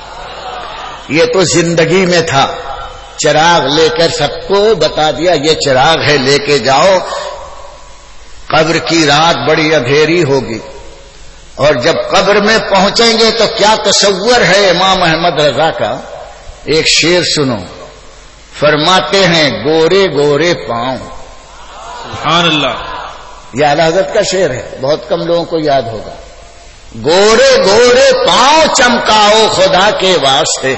یہ تو زندگی میں تھا، چراغ لے کر سب کو بتا دیا یہ چراغ ہے لے کے جاؤ، قبر کی رات بڑی اندھیری ہوگی اور جب قبر میں پہنچیں گے تو کیا تصور ہے امام احمد رضا کا، ایک شعر سنو، فرماتے ہیں گورے گورے پاؤں، سبحان اللہ، یہ اعلی حضرت کا شعر ہے، بہت کم لوگوں کو یاد ہوگا۔ گورے گورے پاؤں چمکاؤ خدا کے واسطے،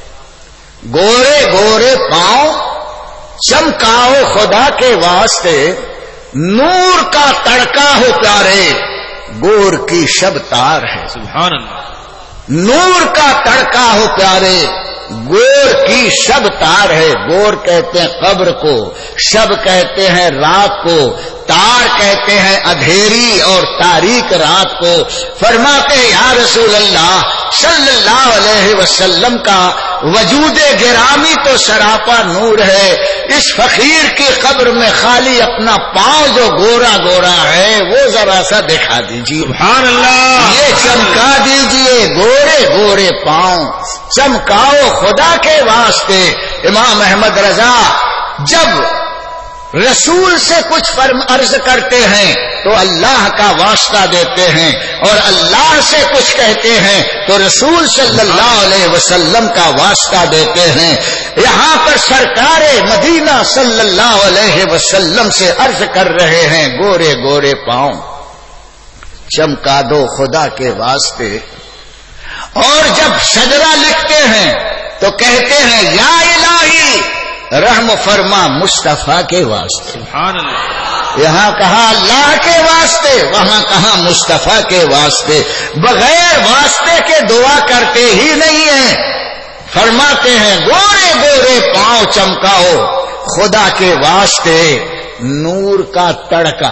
گورے گورے پاؤں چمکاؤ خدا کے واسطے، نور کا تڑکا ہو پیارے گور کی شب تار ہے، سبحان اللہ، نور کا تڑکا ہو پیارے گور کی شب تار ہے۔ گور کہتے ہیں قبر کو، شب کہتے ہیں رات کو، تار کہتے ہیں اندھیری اور تاریک رات کو۔ فرماتے ہیں یا رسول اللہ صلی اللہ علیہ وسلم کا وجود گرامی تو سراپا نور ہے، اس فقیر کی قبر میں خالی اپنا پاؤں جو گورا گورا ہے وہ ذرا سا دکھا دیجیے، سبحان اللہ، یہ چمکا دیجیے، گورے گورے پاؤں چمکاؤ خدا کے واسطے۔ امام احمد رضا جب رسول سے کچھ عرض کرتے ہیں تو اللہ کا واسطہ دیتے ہیں اور اللہ سے کچھ کہتے ہیں تو رسول صلی اللہ علیہ وسلم کا واسطہ دیتے ہیں۔ یہاں پر سرکار مدینہ صلی اللہ علیہ وسلم سے عرض کر رہے ہیں گورے گورے پاؤں چمکا دو خدا کے واسطے، اور جب سجدہ لکھتے ہیں تو کہتے ہیں یا الہی رحم فرما مصطفیٰ کے واسطے، سبحان اللہ، یہاں کہا اللہ کے واسطے، وہاں کہا مصطفیٰ کے واسطے، بغیر واسطے کے دعا کرتے ہی نہیں ہیں۔ فرماتے ہیں گورے گورے پاؤں چمکاؤ خدا کے واسطے، نور کا تڑکا،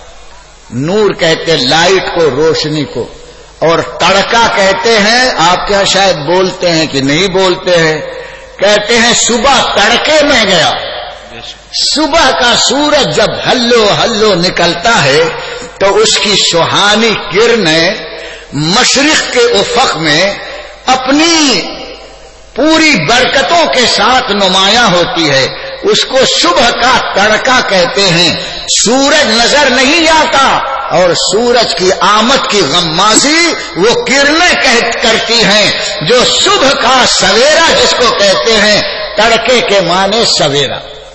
نور کہتے لائٹ کو، روشنی کو، اور تڑکا کہتے ہیں، آپ کیا شاید بولتے ہیں کہ نہیں بولتے ہیں، کہتے ہیں صبح تڑکے میں گیا، صبح کا سورج جب ہلو ہلو نکلتا ہے تو اس کی سہانی کرنیں مشرق کے افق میں اپنی پوری برکتوں کے ساتھ نمایاں ہوتی ہے، اس کو صبح کا تڑکا کہتے ہیں۔ سورج نظر نہیں آتا اور سورج کی آمد کی غمازی وہ کرنیں کرتی ہیں، جو صبح کا سویرا جس کو کہتے ہیں، تڑکے کے معنی سویرا۔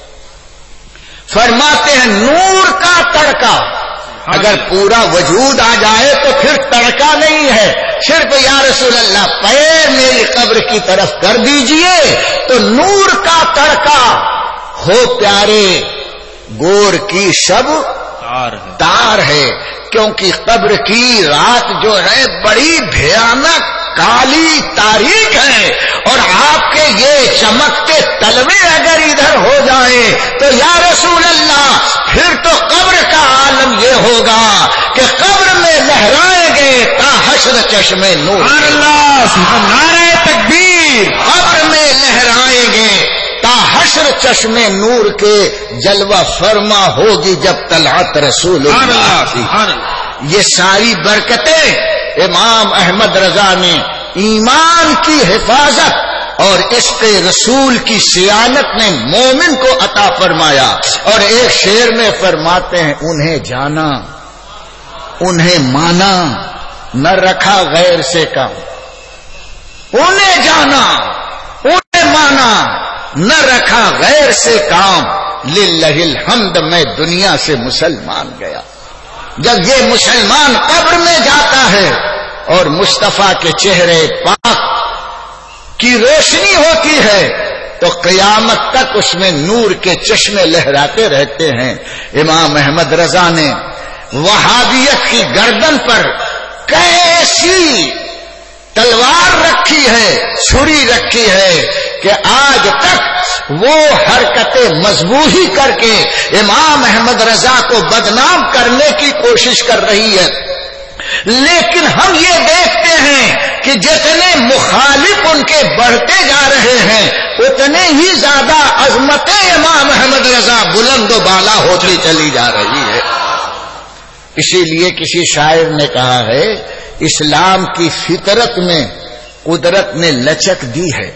فرماتے ہیں نور کا تڑکا، اگر پورا وجود آ جائے تو پھر تڑکا نہیں ہے، صرف یا رسول اللہ پیر میری قبر کی طرف کر دیجئے تو نور کا تڑکا ہو پیارے گور کی شب تار ہے، کیونکہ قبر کی رات جو ہے بڑی بھیانک کالی تاریخ ہے، اور آپ کے یہ چمکتے تلوے اگر ادھر ہو جائیں تو یا رسول اللہ پھر تو قبر کا عالم یہ ہوگا کہ قبر میں لہرائیں گے تا حشر چشمے نور، سبحان اللہ، نعرہ تکبیر، قبر میں لہرائیں گے تا حشر چشمے نور کے، جلوہ فرما ہوگی جب طلعت رسول اللہ کی۔ یہ ساری برکتیں امام احمد رضا نے ایمان کی حفاظت اور عشق رسول کی صیانت نے مومن کو عطا فرمایا، اور ایک شعر میں فرماتے ہیں انہیں جانا انہیں مانا نہ رکھا غیر سے کم، انہیں جانا انہیں مانا نہ رکھا غیر سے کام، للہ الحمد میں دنیا سے مسلمان گیا۔ جب یہ مسلمان قبر میں جاتا ہے اور مصطفیٰ کے چہرے پاک کی روشنی ہوتی ہے تو قیامت تک اس میں نور کے چشمے لہراتے رہتے ہیں۔ امام احمد رضا نے وہابیت کی گردن پر کیسی تلوار رکھی ہے، چھری رکھی ہے کہ آج تک وہ حرکت مذبوحی کر کے امام احمد رضا کو بدنام کرنے کی کوشش کر رہی ہے، لیکن ہم یہ دیکھتے ہیں کہ جتنے مخالف ان کے بڑھتے جا رہے ہیں اتنے ہی زیادہ عظمت امام احمد رضا بلند و بالا ہوتی چلی جا رہی ہے۔ اسی لیے کسی شاعر نے کہا ہے اسلام کی فطرت میں قدرت نے لچک دی ہے،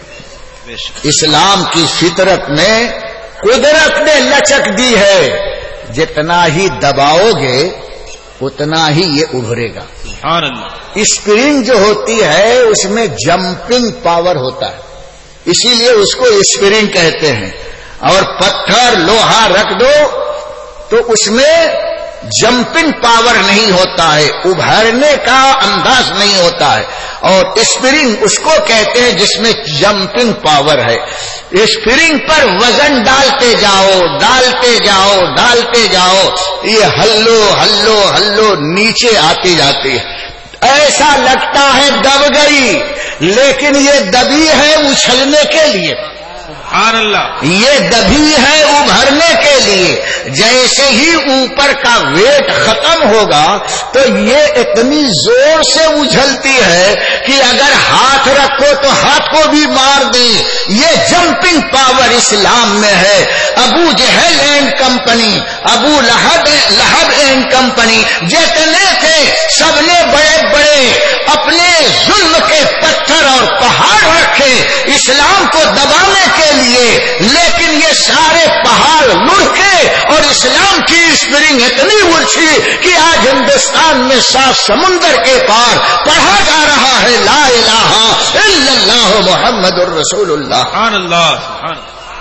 اسلام کی فطرت میں قدرت نے لچک دی ہے، جتنا ہی دباؤ گے اتنا ہی یہ ابھرے گا۔ سبحان اللہ۔ اسپرنگ جو ہوتی ہے اس میں جمپنگ پاور ہوتا ہے، اسی لیے اس کو اسپرنگ کہتے ہیں، اور پتھر لوہا رکھ دو تو اس میں جمپنگ پاور نہیں ہوتا ہے، ابھرنے کا انداز نہیں ہوتا ہے، اور اسپرنگ اس کو کہتے ہیں جس میں جمپنگ پاور ہے۔ اسپرنگ پر وزن ڈالتے جاؤ ڈالتے جاؤ ڈالتے جاؤ، یہ ہلو ہلو ہلو نیچے آتی جاتی ہے، ایسا لگتا ہے دب گئی، لیکن یہ دبی ہے اچھلنے کے لیے، سبحان اللہ، یہ دبی ہے ابھرنے کے لیے۔ جیسے ہی اوپر کا ویٹ ختم ہوگا تو یہ اتنی زور سے اچھلتی ہے کہ اگر ہاتھ رکھو تو ہاتھ کو بھی مار دے۔ یہ جمپنگ پاور اسلام میں ہے۔ ابو جہل اینڈ کمپنی، ابو لہب اینڈ کمپنی جتنے تھے سب نے بڑے بڑے اپنے ظلم کے پتھر اور پہاڑ رکھے اسلام کو دبانے کے لیے، لیکن یہ سارے پہاڑ لڑکے اور اسلام کی اسپرنگ اتنی اچھی کہ آج ہندوستان میں 7 سمندر کے پار پڑھا جا رہا ہے لا الہ الا اللہ محمد الرسول اللہ۔ سبحان اللہ، سبحان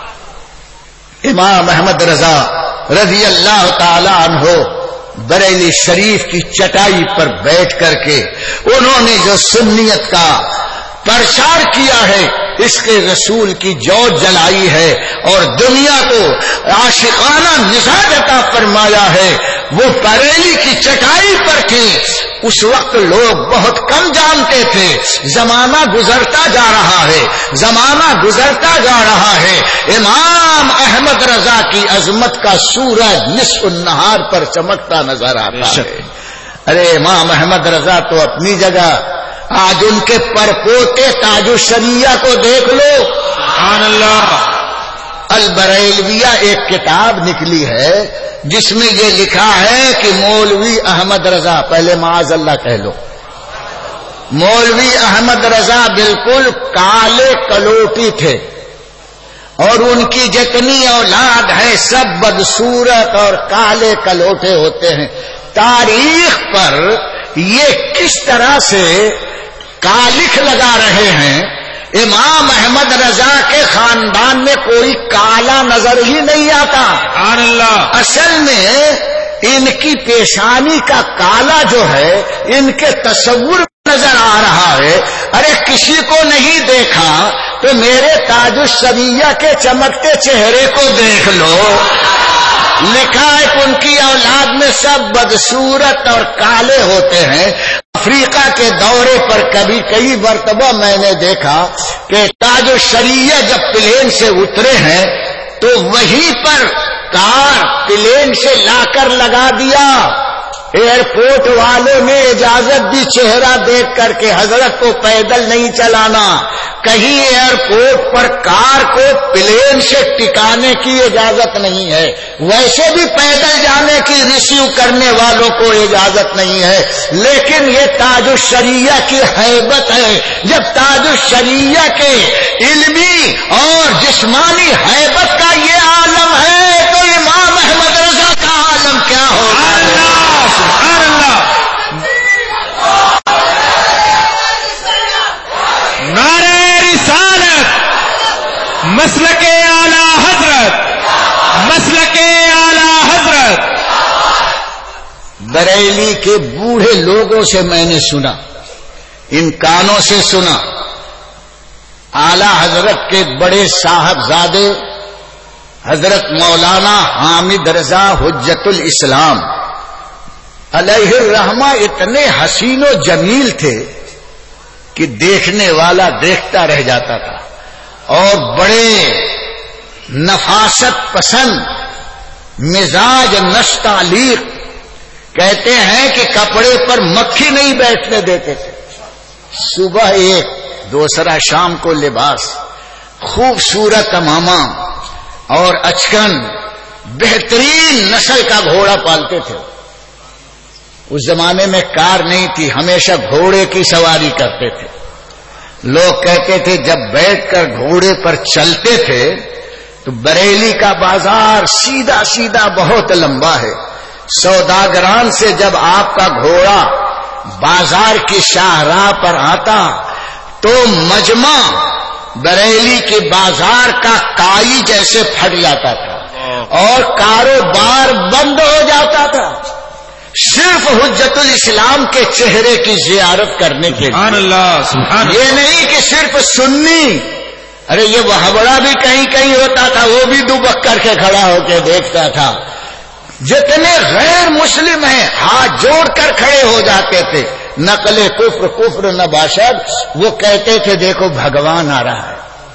اللہ۔ امام احمد رضا رضی اللہ تعالی عنہ بریلی شریف کی چٹائی پر بیٹھ کر کے انہوں نے جو سنیت کا پرچار کیا ہے، اس کے رسول کی جوت جلائی ہے اور دنیا کو عاشقانہ مزاج عطا فرمایا ہے، وہ بریلی کی چٹائی پر تھے۔ اس وقت لوگ بہت کم جانتے تھے، زمانہ گزرتا جا رہا ہے، زمانہ گزرتا جا رہا ہے، امام احمد رضا کی عظمت کا سورج نصف النہار پر چمکتا نظر آتا ہے۔ ارے امام احمد رضا تو اپنی جگہ، آج ان کے پرپوتے تاج الشریعہ کو دیکھ لو۔ سبحان اللہ۔ البریلویہ ایک کتاب نکلی ہے جس میں یہ لکھا ہے کہ مولوی احمد رضا، پہلے معاذ اللہ کہہ لو، مولوی احمد رضا بالکل کالے کلوٹی تھے، اور ان کی جتنی اولاد ہے سب بدصورت اور کالے کلوٹے ہوتے ہیں۔ تاریخ پر یہ کس طرح سے کالکھ لگا رہے ہیں، امام احمد رضا کے خاندان میں کوئی کالا نظر ہی نہیں آتا۔ سبحان اللہ۔ اصل میں ان کی پیشانی کا کالا جو ہے ان کے تصور نظر آ رہا ہے۔ ارے کسی کو نہیں دیکھا تو میرے تاج الشریعہ کے چمکتے چہرے کو دیکھ لو۔ لکھا ہے کہ ان کی اولاد میں سب بدصورت اور کالے ہوتے ہیں۔ افریقہ کے دورے پر کئی مرتبہ میں نے دیکھا کہ تاج الشریعہ جب پلین سے اترے ہیں تو وہیں پر کار پلین سے لا کر لگا دیا۔ ایئرپورٹ والوں نے اجازت دی چہرہ دیکھ کر کے حضرت کو پیدل نہیں چلانا، کہیں ایئرپورٹ پر کار کو پلین سے ٹکانے کی اجازت نہیں ہے، ویسے بھی پیدل جانے کی ریسیو کرنے والوں کو اجازت نہیں ہے، لیکن یہ تاج الشریعہ کی ہیبت ہے۔ جب تاج الشریعہ کے علمی اور جسمانی ہیبت کا یہ عالم ہے تو امام احمد رضا کا عالم کیا ہوگا؟ سبحان اللہ۔ نعرہ رسالت، مسلک اعلی حضرت، مسلک اعلی حضرت۔ بریلی کے بوڑھے لوگوں سے میں نے سنا، ان کانوں سے سنا، اعلی حضرت کے بڑے صاحبزادے حضرت مولانا حامد رضا حجت الاسلام علیہ الرحمہ اتنے حسین و جمیل تھے کہ دیکھنے والا دیکھتا رہ جاتا تھا، اور بڑے نفاست پسند مزاج نستعلیق، کہتے ہیں کہ کپڑے پر مکھی نہیں بیٹھنے دیتے تھے، صبح ایک دوسرا شام کو لباس، خوبصورت امامہ اور اچکن، بہترین نسل کا گھوڑا پالتے تھے۔ اس زمانے میں کار نہیں تھی، ہمیشہ گھوڑے کی سواری کرتے تھے۔ لوگ کہتے تھے جب بیٹھ کر گھوڑے پر چلتے تھے تو بریلی کا بازار سیدھا سیدھا بہت لمبا ہے، سوداگران سے جب آپ کا گھوڑا بازار کی شاہراہ پر آتا تو مجمع بریلی کے بازار کا کائی جیسے پھٹ جاتا تھا اور کاروبار بند ہو جاتا تھا، صرف حجت الاسلام کے چہرے کی زیارت کرنے کے لیے۔ سبحان اللہ، سبحان اللہ۔ یہ نہیں کہ صرف سنی، ارے یہ وہبڑا بھی کہیں کہیں ہوتا تھا، وہ بھی دوبک کر کے کھڑا ہو کے دیکھتا تھا۔ جتنے غیر مسلم ہیں ہاتھ جوڑ کر کھڑے ہو جاتے تھے، نقل کفر کفر نباشد، وہ کہتے تھے دیکھو بھگوان آ رہا ہے،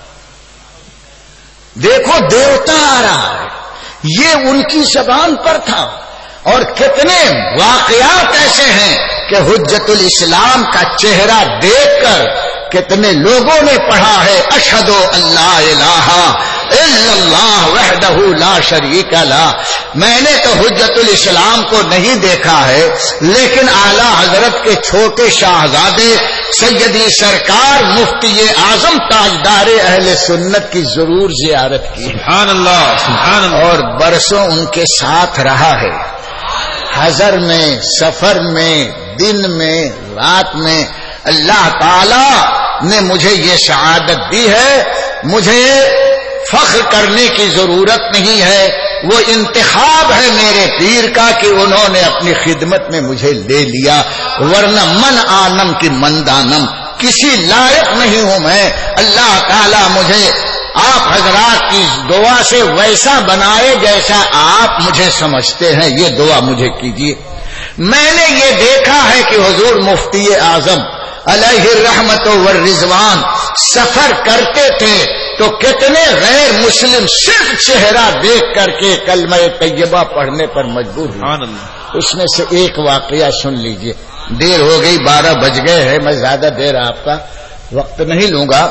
دیکھو دیوتا آ رہا ہے، یہ ان کی زبان پر تھا۔ اور کتنے واقعات ایسے ہیں کہ حجت الاسلام کا چہرہ دیکھ کر کتنے لوگوں نے پڑھا ہے اشہد اللہ الہ الا اللہ وحدہ لا شریک لہ۔ میں نے تو حجت الاسلام کو نہیں دیکھا ہے، لیکن اعلی حضرت کے چھوٹے شاہزادے سیدی سرکار مفتی اعظم تاجدار اہل سنت کی ضرور زیارت کی، سبحان اللہ، سبحان اللہ۔ اور برسوں ان کے ساتھ رہا ہے، حضر میں، سفر میں، دن میں، رات میں۔ اللہ تعالی نے مجھے یہ سعادت دی ہے، مجھے فخر کرنے کی ضرورت نہیں ہے، وہ انتخاب ہے میرے پیر کا کہ انہوں نے اپنی خدمت میں مجھے لے لیا، ورنہ من آنم کی مندانم، کسی لائق نہیں ہوں میں۔ اللہ تعالی مجھے آپ حضرات کی دعا سے ویسا بنائے جیسا آپ مجھے سمجھتے ہیں، یہ دعا مجھے کیجیے۔ میں نے یہ دیکھا ہے کہ حضور مفتی اعظم علیہ الرحمت والرضوان سفر کرتے تھے تو کتنے غیر مسلم صرف چہرہ دیکھ کر کے کلمہ طیبہ پڑھنے پر مجبور ہوئے۔ اس میں سے ایک واقعہ سن لیجئے، دیر ہو گئی، 12 بج گئے ہیں، میں زیادہ دیر آپ کا وقت نہیں لوں گا۔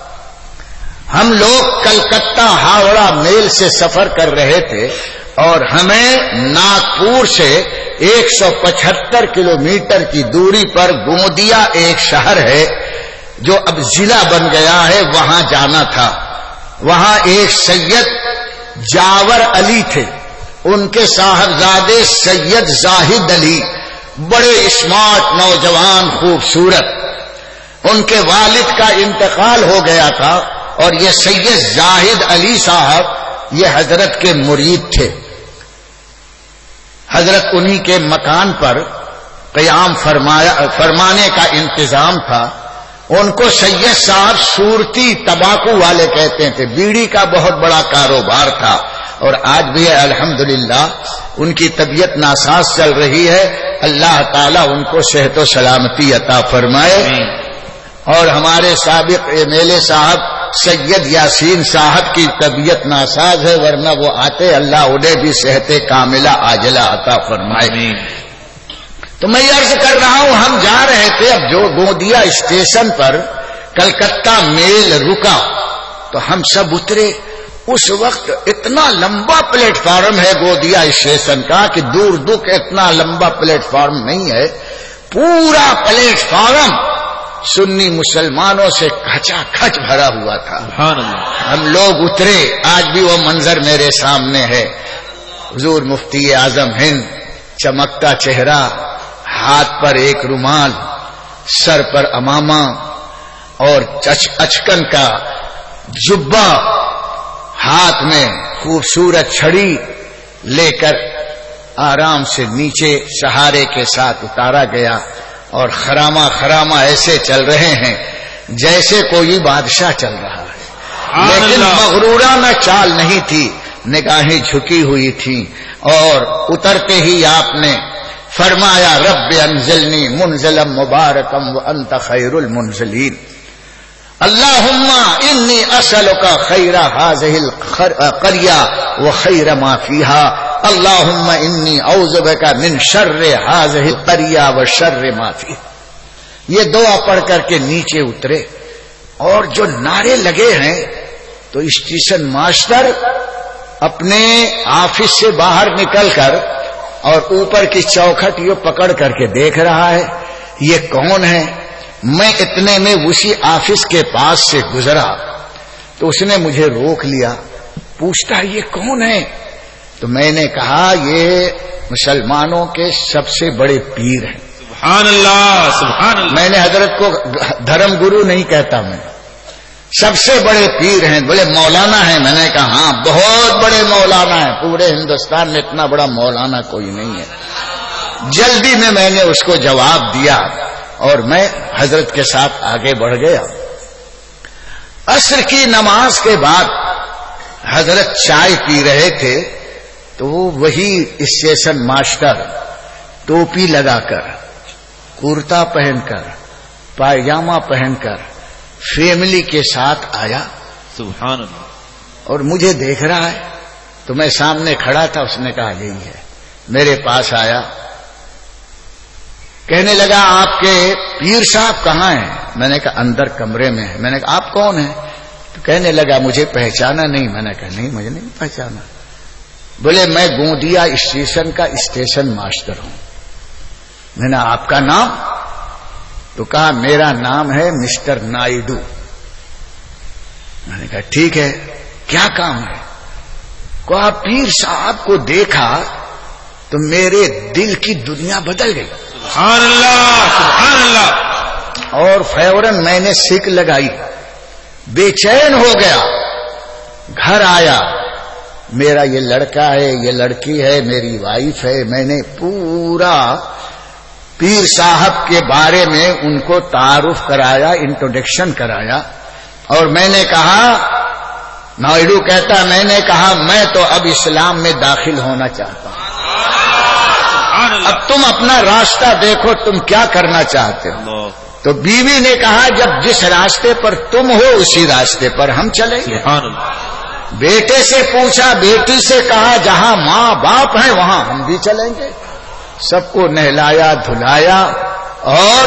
ہم لوگ کلکتہ ہاوڑہ میل سے سفر کر رہے تھے اور ہمیں ناگپور سے 175 کلومیٹر کی دوری پر گودیا ایک شہر ہے جو اب ضلع بن گیا ہے، وہاں جانا تھا۔ وہاں ایک سید جاور علی تھے، ان کے صاحبزادے سید زاہد علی، بڑے اسمارٹ نوجوان خوبصورت۔ ان کے والد کا انتقال ہو گیا تھا اور یہ سید زاہد علی صاحب یہ حضرت کے مرید تھے۔ حضرت انہی کے مکان پر قیام فرمانے کا انتظام تھا۔ ان کو سید صاحب صورتی تمباکو والے کہتے تھے، بیڑی کا بہت بڑا کاروبار تھا، اور آج بھی ہے الحمدللہ۔ ان کی طبیعت ناساز چل رہی ہے، اللہ تعالیٰ ان کو صحت و سلامتی عطا فرمائے۔ اور ہمارے سابق MLA صاحب سید یاسین صاحب کی طبیعت ناساز ہے، ورنہ وہ آتے، اللہ انہیں بھی صحت کاملہ عاجلہ عطا فرمائے۔ تو میں یہ عرض کر رہا ہوں، ہم جا رہے تھے، اب جو گودیا اسٹیشن پر کلکتہ میل رکا تو ہم سب اترے۔ اس وقت اتنا لمبا پلیٹ فارم ہے گودیا اسٹیشن کا کہ دور دور اتنا لمبا پلیٹ فارم نہیں ہے، پورا پلیٹ فارم سنی مسلمانوں سے کھچا کھچ بھرا ہوا تھا۔ ہم لوگ اترے، آج بھی وہ منظر میرے سامنے ہے۔ حضور مفتی اعظم ہند، چمکتا چہرہ، ہاتھ پر ایک رومال، سر پر امامہ اور اچکن کا جبہ، ہاتھ میں خوبصورت چھڑی لے کر آرام سے نیچے سہارے کے ساتھ اتارا گیا، اور خرامہ ایسے چل رہے ہیں جیسے کوئی بادشاہ چل رہا ہے، لیکن مغرورانہ چال نہیں تھی، نگاہیں جھکی ہوئی تھی۔ اور اترتے ہی آپ نے فرمایا رب انزلنی منزلا مبارکا وانت خیر المنزلین۔ اللہم انی اسألک خیر ھذہ القریہ وخیر ما فیہا اللہم انی اعوذ بک من شر ھذہ القریہ وشر ما فیہا. یہ دعا پڑھ کر کے نیچے اترے اور جو نعرے لگے ہیں تو اسٹیشن ماسٹر اپنے آفس سے باہر نکل کر اور اوپر کی چوکھٹ یہ پکڑ کر کے دیکھ رہا ہے یہ کون ہے. میں اتنے میں اسی آفس کے پاس سے گزرا تو اس نے مجھے روک لیا, پوچھتا یہ کون ہے؟ تو میں نے کہا یہ مسلمانوں کے سب سے بڑے پیر ہیں. سبحان اللہ سبحان اللہ. میں نے حضرت کو دھرم گرو نہیں کہتا, میں سب سے بڑے پیر ہیں. بولے مولانا ہیں؟ میں نے کہا ہاں بہت بڑے مولانا ہیں, پورے ہندوستان میں اتنا بڑا مولانا کوئی نہیں ہے. جلدی میں نے اس کو جواب دیا اور میں حضرت کے ساتھ آگے بڑھ گیا. عصر کی نماز کے بعد حضرت چائے پی رہے تھے تو وہی اسٹیشن ماسٹر ٹوپی لگا کر, کرتا پہن کر, پائجامہ پہن کر فیملی کے ساتھ آیا. سبحان اللہ. اور مجھے دیکھ رہا ہے تو میں سامنے کھڑا تھا. اس نے کہا یہی ہے. میرے پاس آیا, کہنے لگا آپ کے پیر صاحب کہاں ہیں؟ میں نے کہا اندر کمرے میں ہے. میں نے کہا آپ کون ہیں؟ تو کہنے لگا مجھے پہچانا نہیں. میں نے کہا نہیں مجھے نہیں پہچانا. بولے میں گوندیا اسٹیشن کا اسٹیشن ماسٹر ہوں. میں نے آپ کا نام؟ تو کہا میرا نام ہے مسٹر نائیڈو. میں نے کہا ٹھیک ہے کیا کام ہے؟ کہا پیر صاحب کو دیکھا تو میرے دل کی دنیا بدل گئی. سبحان اللہ سبحان اللہ. اور فوراً میں نے سیک لگائی, بے چین ہو گیا. گھر آیا, میرا یہ لڑکا ہے, یہ لڑکی ہے, میری وائف ہے. میں نے پورا پیر صاحب کے بارے میں ان کو تعارف کرایا, انٹروڈکشن کرایا. اور میں نے کہا, نائیڈو کہتا میں نے کہا میں تو اب اسلام میں داخل ہونا چاہتا ہوں. اب تم اپنا راستہ دیکھو, تم کیا کرنا چاہتے ہو؟ تو بیوی نے کہا جب جس راستے پر تم ہو اسی راستے پر ہم چلیں گے. بیٹے سے پوچھا, بیٹی سے کہا جہاں ماں باپ ہیں وہاں ہم بھی چلیں گے. سب کو نہلایا دھلایا اور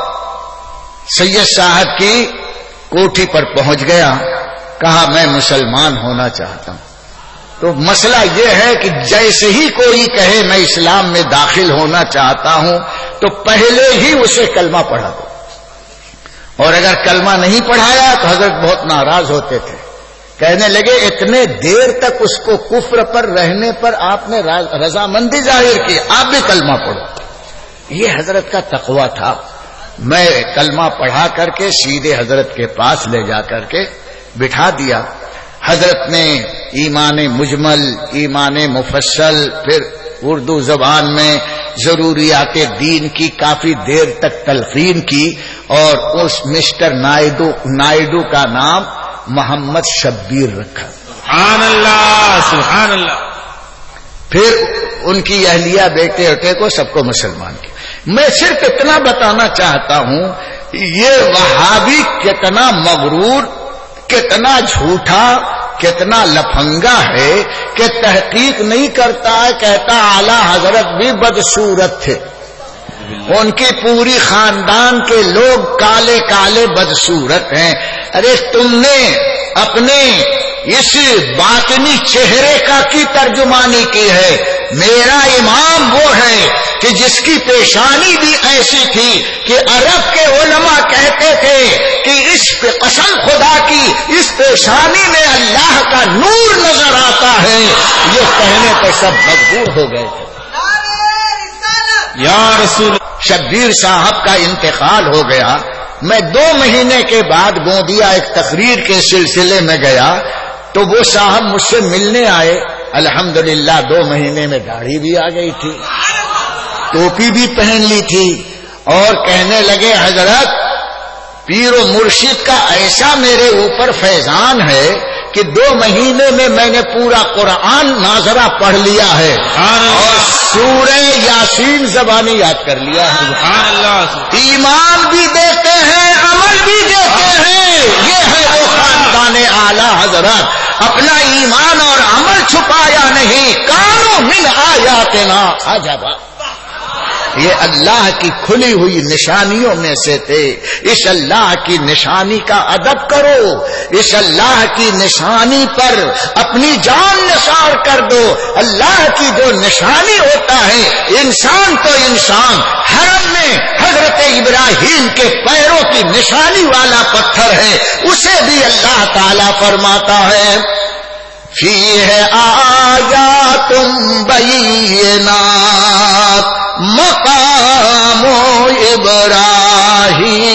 سید صاحب کی کوٹھی پر پہنچ گیا. کہا میں مسلمان ہونا چاہتا ہوں. تو مسئلہ یہ ہے کہ جیسے ہی کوئی کہے میں اسلام میں داخل ہونا چاہتا ہوں تو پہلے ہی اسے کلمہ پڑھا دو. اور اگر کلمہ نہیں پڑھایا تو حضرت بہت ناراض ہوتے تھے. کہنے لگے اتنے دیر تک اس کو کفر پر رہنے پر آپ نے رضامندی ظاہر کی, آپ بھی کلمہ پڑھو. یہ حضرت کا تقویٰ تھا. میں کلمہ پڑھا کر کے سیدھے حضرت کے پاس لے جا کر کے بٹھا دیا. حضرت نے ایمان مجمل, ایمان مفصل, پھر اردو زبان میں ضروریات دین کی کافی دیر تک تلقین کی. اور اس مسٹر نائیڈو کا نام محمد شبیر رکھا. سبحان اللہ سبحان اللہ. پھر ان کی اہلیہ بیٹے ہوتے کو سب کو مسلمان کیا. میں صرف اتنا بتانا چاہتا ہوں یہ وہابی کتنا مغرور, کتنا جھوٹا, کتنا لفنگا ہے کہ تحقیق نہیں کرتا ہے. کہتا اعلی حضرت بھی بدصورت تھے, ان کی پوری خاندان کے لوگ کالے کالے بدصورت ہیں. ارے تم نے اپنے اس باطنی چہرے کا کی ترجمانی کی ہے. میرا امام وہ ہے کہ جس کی پیشانی بھی ایسی تھی کہ عرب کے علماء کہتے تھے کہ اس پہ قسم خدا کی اس پیشانی میں اللہ کا نور نظر آتا ہے. یہ کہنے پہ سب مجبور ہو گئے تھے. یا رسول. شبیر صاحب کا انتقال ہو گیا. میں 2 مہینے کے بعد گوندیا ایک تقریر کے سلسلے میں گیا تو وہ صاحب مجھ سے ملنے آئے. الحمدللہ 2 مہینے میں داڑھی بھی آ گئی تھی, ٹوپی بھی پہن لی تھی, اور کہنے لگے حضرت پیر و مرشد کا ایسا میرے اوپر فیضان ہے کہ 2 مہینے میں میں نے پورا قرآن ناظرہ پڑھ لیا ہے اور سورہ یاسین زبانی یاد کر لیا ہے. سبحان اللہ. ایمان بھی دیتے ہیں, عمل بھی دیتے ہیں. یہ اعلی حضرت اپنا ایمان اور عمل چھپایا نہیں. کانوا من آیاتنا عجبا. یہ اللہ کی کھلی ہوئی نشانیوں میں سے تھے. اس اللہ کی نشانی کا ادب کرو, اس اللہ کی نشانی پر اپنی جان نثار کر دو. اللہ کی جو نشانی ہوتا ہے, انسان تو انسان, حرم میں حضرت ابراہیم کے پیروں کی نشانی والا پتھر ہے, اسے بھی اللہ تعالی فرماتا ہے فیہ آیات بینات مقام ابراہیم.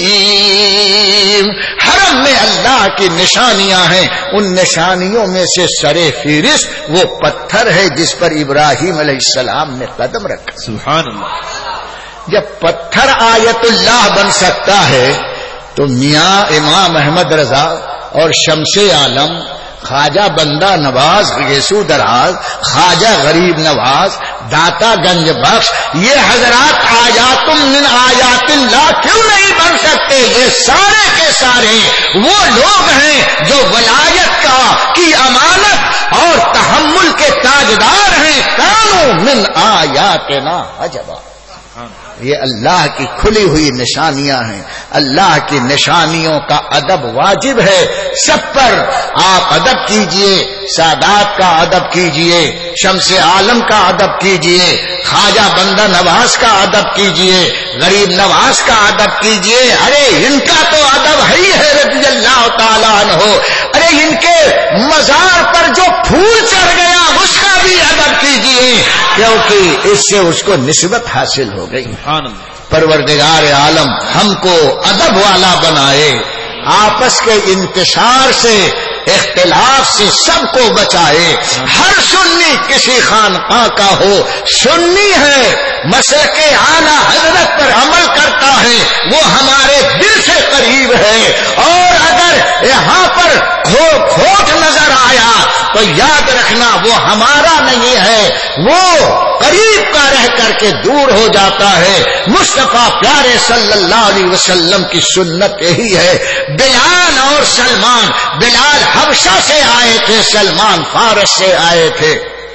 حرم میں اللہ کی نشانیاں ہیں, ان نشانیوں میں سے سرے فہرست وہ پتھر ہے جس پر ابراہیم علیہ السلام نے قدم رکھا. سبحان اللہ. جب پتھر آیت اللہ بن سکتا ہے تو میاں امام احمد رضا اور شمس عالم, خواجہ بندہ نواز یسو دراز, خواجہ غریب نواز, داتا گنج بخش, یہ حضرات آیات من آیات اللہ کیوں نہیں بن سکتے؟ یہ سارے کے سارے وہ لوگ ہیں جو ولایت کی امانت اور تحمل کے تاجدار ہیں. کانوا من آیاتنا عجبا. یہ اللہ کی کھلی ہوئی نشانیاں ہیں. اللہ کی نشانیوں کا ادب واجب ہے سب پر. آپ ادب کیجئے, سادات کا ادب کیجئے, شمس عالم کا ادب کیجئے, خواجہ بندہ نواز کا ادب کیجئے, غریب نواز کا ادب کیجئے. ارے ان کا تو ادب ہی ہے رضی اللہ تعالیٰ عنہ. ارے ان کے مزار پر جو پھول چڑھ گیا اس کا بھی ادب کیجئے, کیونکہ اس سے اس کو نسبت حاصل ہو گئی. پروردگار عالم ہم کو ادب والا بنائے, آپس کے انتشار سے, اختلاف سے سب کو بچائے. ہر سنی کسی خانقاہ کا ہو, سنی ہے, مسلک اعلی حضرت پر عمل کرتا ہے, وہ ہمارے دل سے قریب ہے. اور اگر یہاں پر کھوٹ نظر آیا تو یاد رکھنا وہ ہمارا نہیں ہے, وہ قریب کا رہ کر کے دور ہو جاتا ہے. مصطفیٰ پیارے صلی اللہ علیہ وسلم کی سنت یہی ہے. بلال اور سلمان, بلال حبشہ سے آئے تھے, سلمان فارس سے آئے تھے.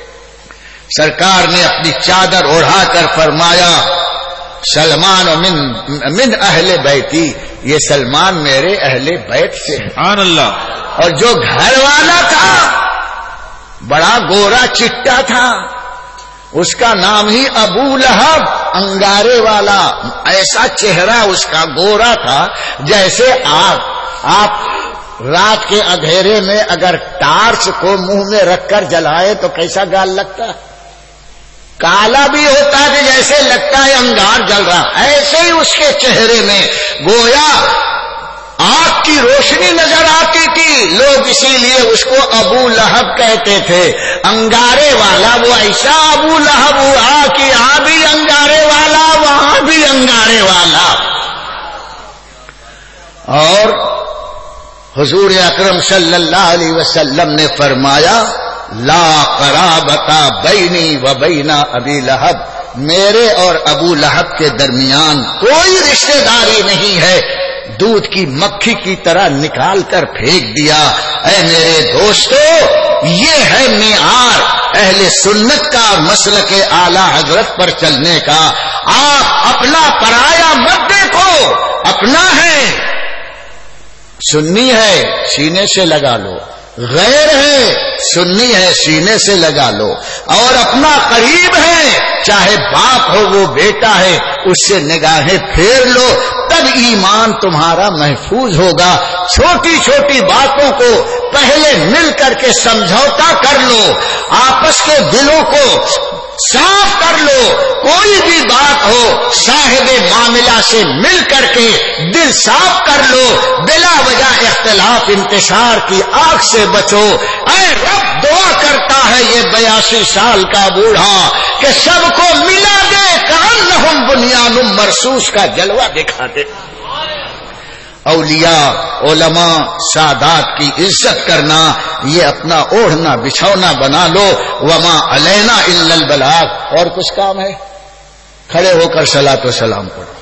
سرکار نے اپنی چادر اڑا کر فرمایا سلمان من اہل بیتی, یہ سلمان میرے اہل بیت سے. سبحان اللہ. اور جو گھر والا تھا بڑا گورا چٹا تھا, اس کا نام ہی ابو لہب, انگارے والا. ایسا چہرہ اس کا گورا تھا جیسے آپ رات کے اندھیرے میں اگر ٹارچ کو منہ میں رکھ کر جلائے تو کیسا گال لگتا, کالا بھی ہوتا ہے جیسے لگتا ہے انگار جل رہا. ایسے ہی اس کے چہرے میں گویا آگ کی روشنی نظر آتی تھی. لوگ اسی لیے اس کو ابو لہب کہتے تھے, انگارے والا. وہ ایسا ابو لہب ہوا کہ یہاں بھی انگارے والا, وہاں بھی انگارے والا. اور حضور اکرم صلی اللہ علیہ وسلم نے فرمایا لا قرابت بینی و بین ابی لہب, میرے اور ابو لہب کے درمیان کوئی رشتہ داری نہیں ہے. دودھ کی مکھی کی طرح نکال کر پھینک دیا. اے میرے دوستو, یہ ہے معیار اہل سنت کا, مسلک اعلی حضرت پر چلنے کا. آپ اپنا پرایا مت دیکھو, اپنا ہے, سنی ہے سینے سے لگا لو, غیر ہے سنی ہے سینے سے لگا لو. اور اپنا قریب ہے, چاہے باپ ہو وہ بیٹا ہے, اس سے نگاہیں پھیر لو, تب ایمان تمہارا محفوظ ہوگا. چھوٹی چھوٹی باتوں کو پہلے مل کر کے سمجھوتا کر لو, آپس کے دلوں کو صاف کر لو. کوئی بھی بات ہو صاحب معاملہ سے مل کر کے دل صاف کر لو. بلا وجہ اختلاف انتشار کی آگ سے بچو. اے رب دعا کرتا ہے یہ 82 سال کا بوڑھا کہ سب کو ملا دے, کأنہم بنیان مرصوص کا جلوہ دکھا دے. اولیاء, علماء, سادات کی عزت کرنا یہ اپنا اوڑھنا بچھونا بنا لو. وما علینا الا البلاغ. اور کچھ کام ہے؟ کھڑے ہو کر صلاۃ و سلام پڑھو.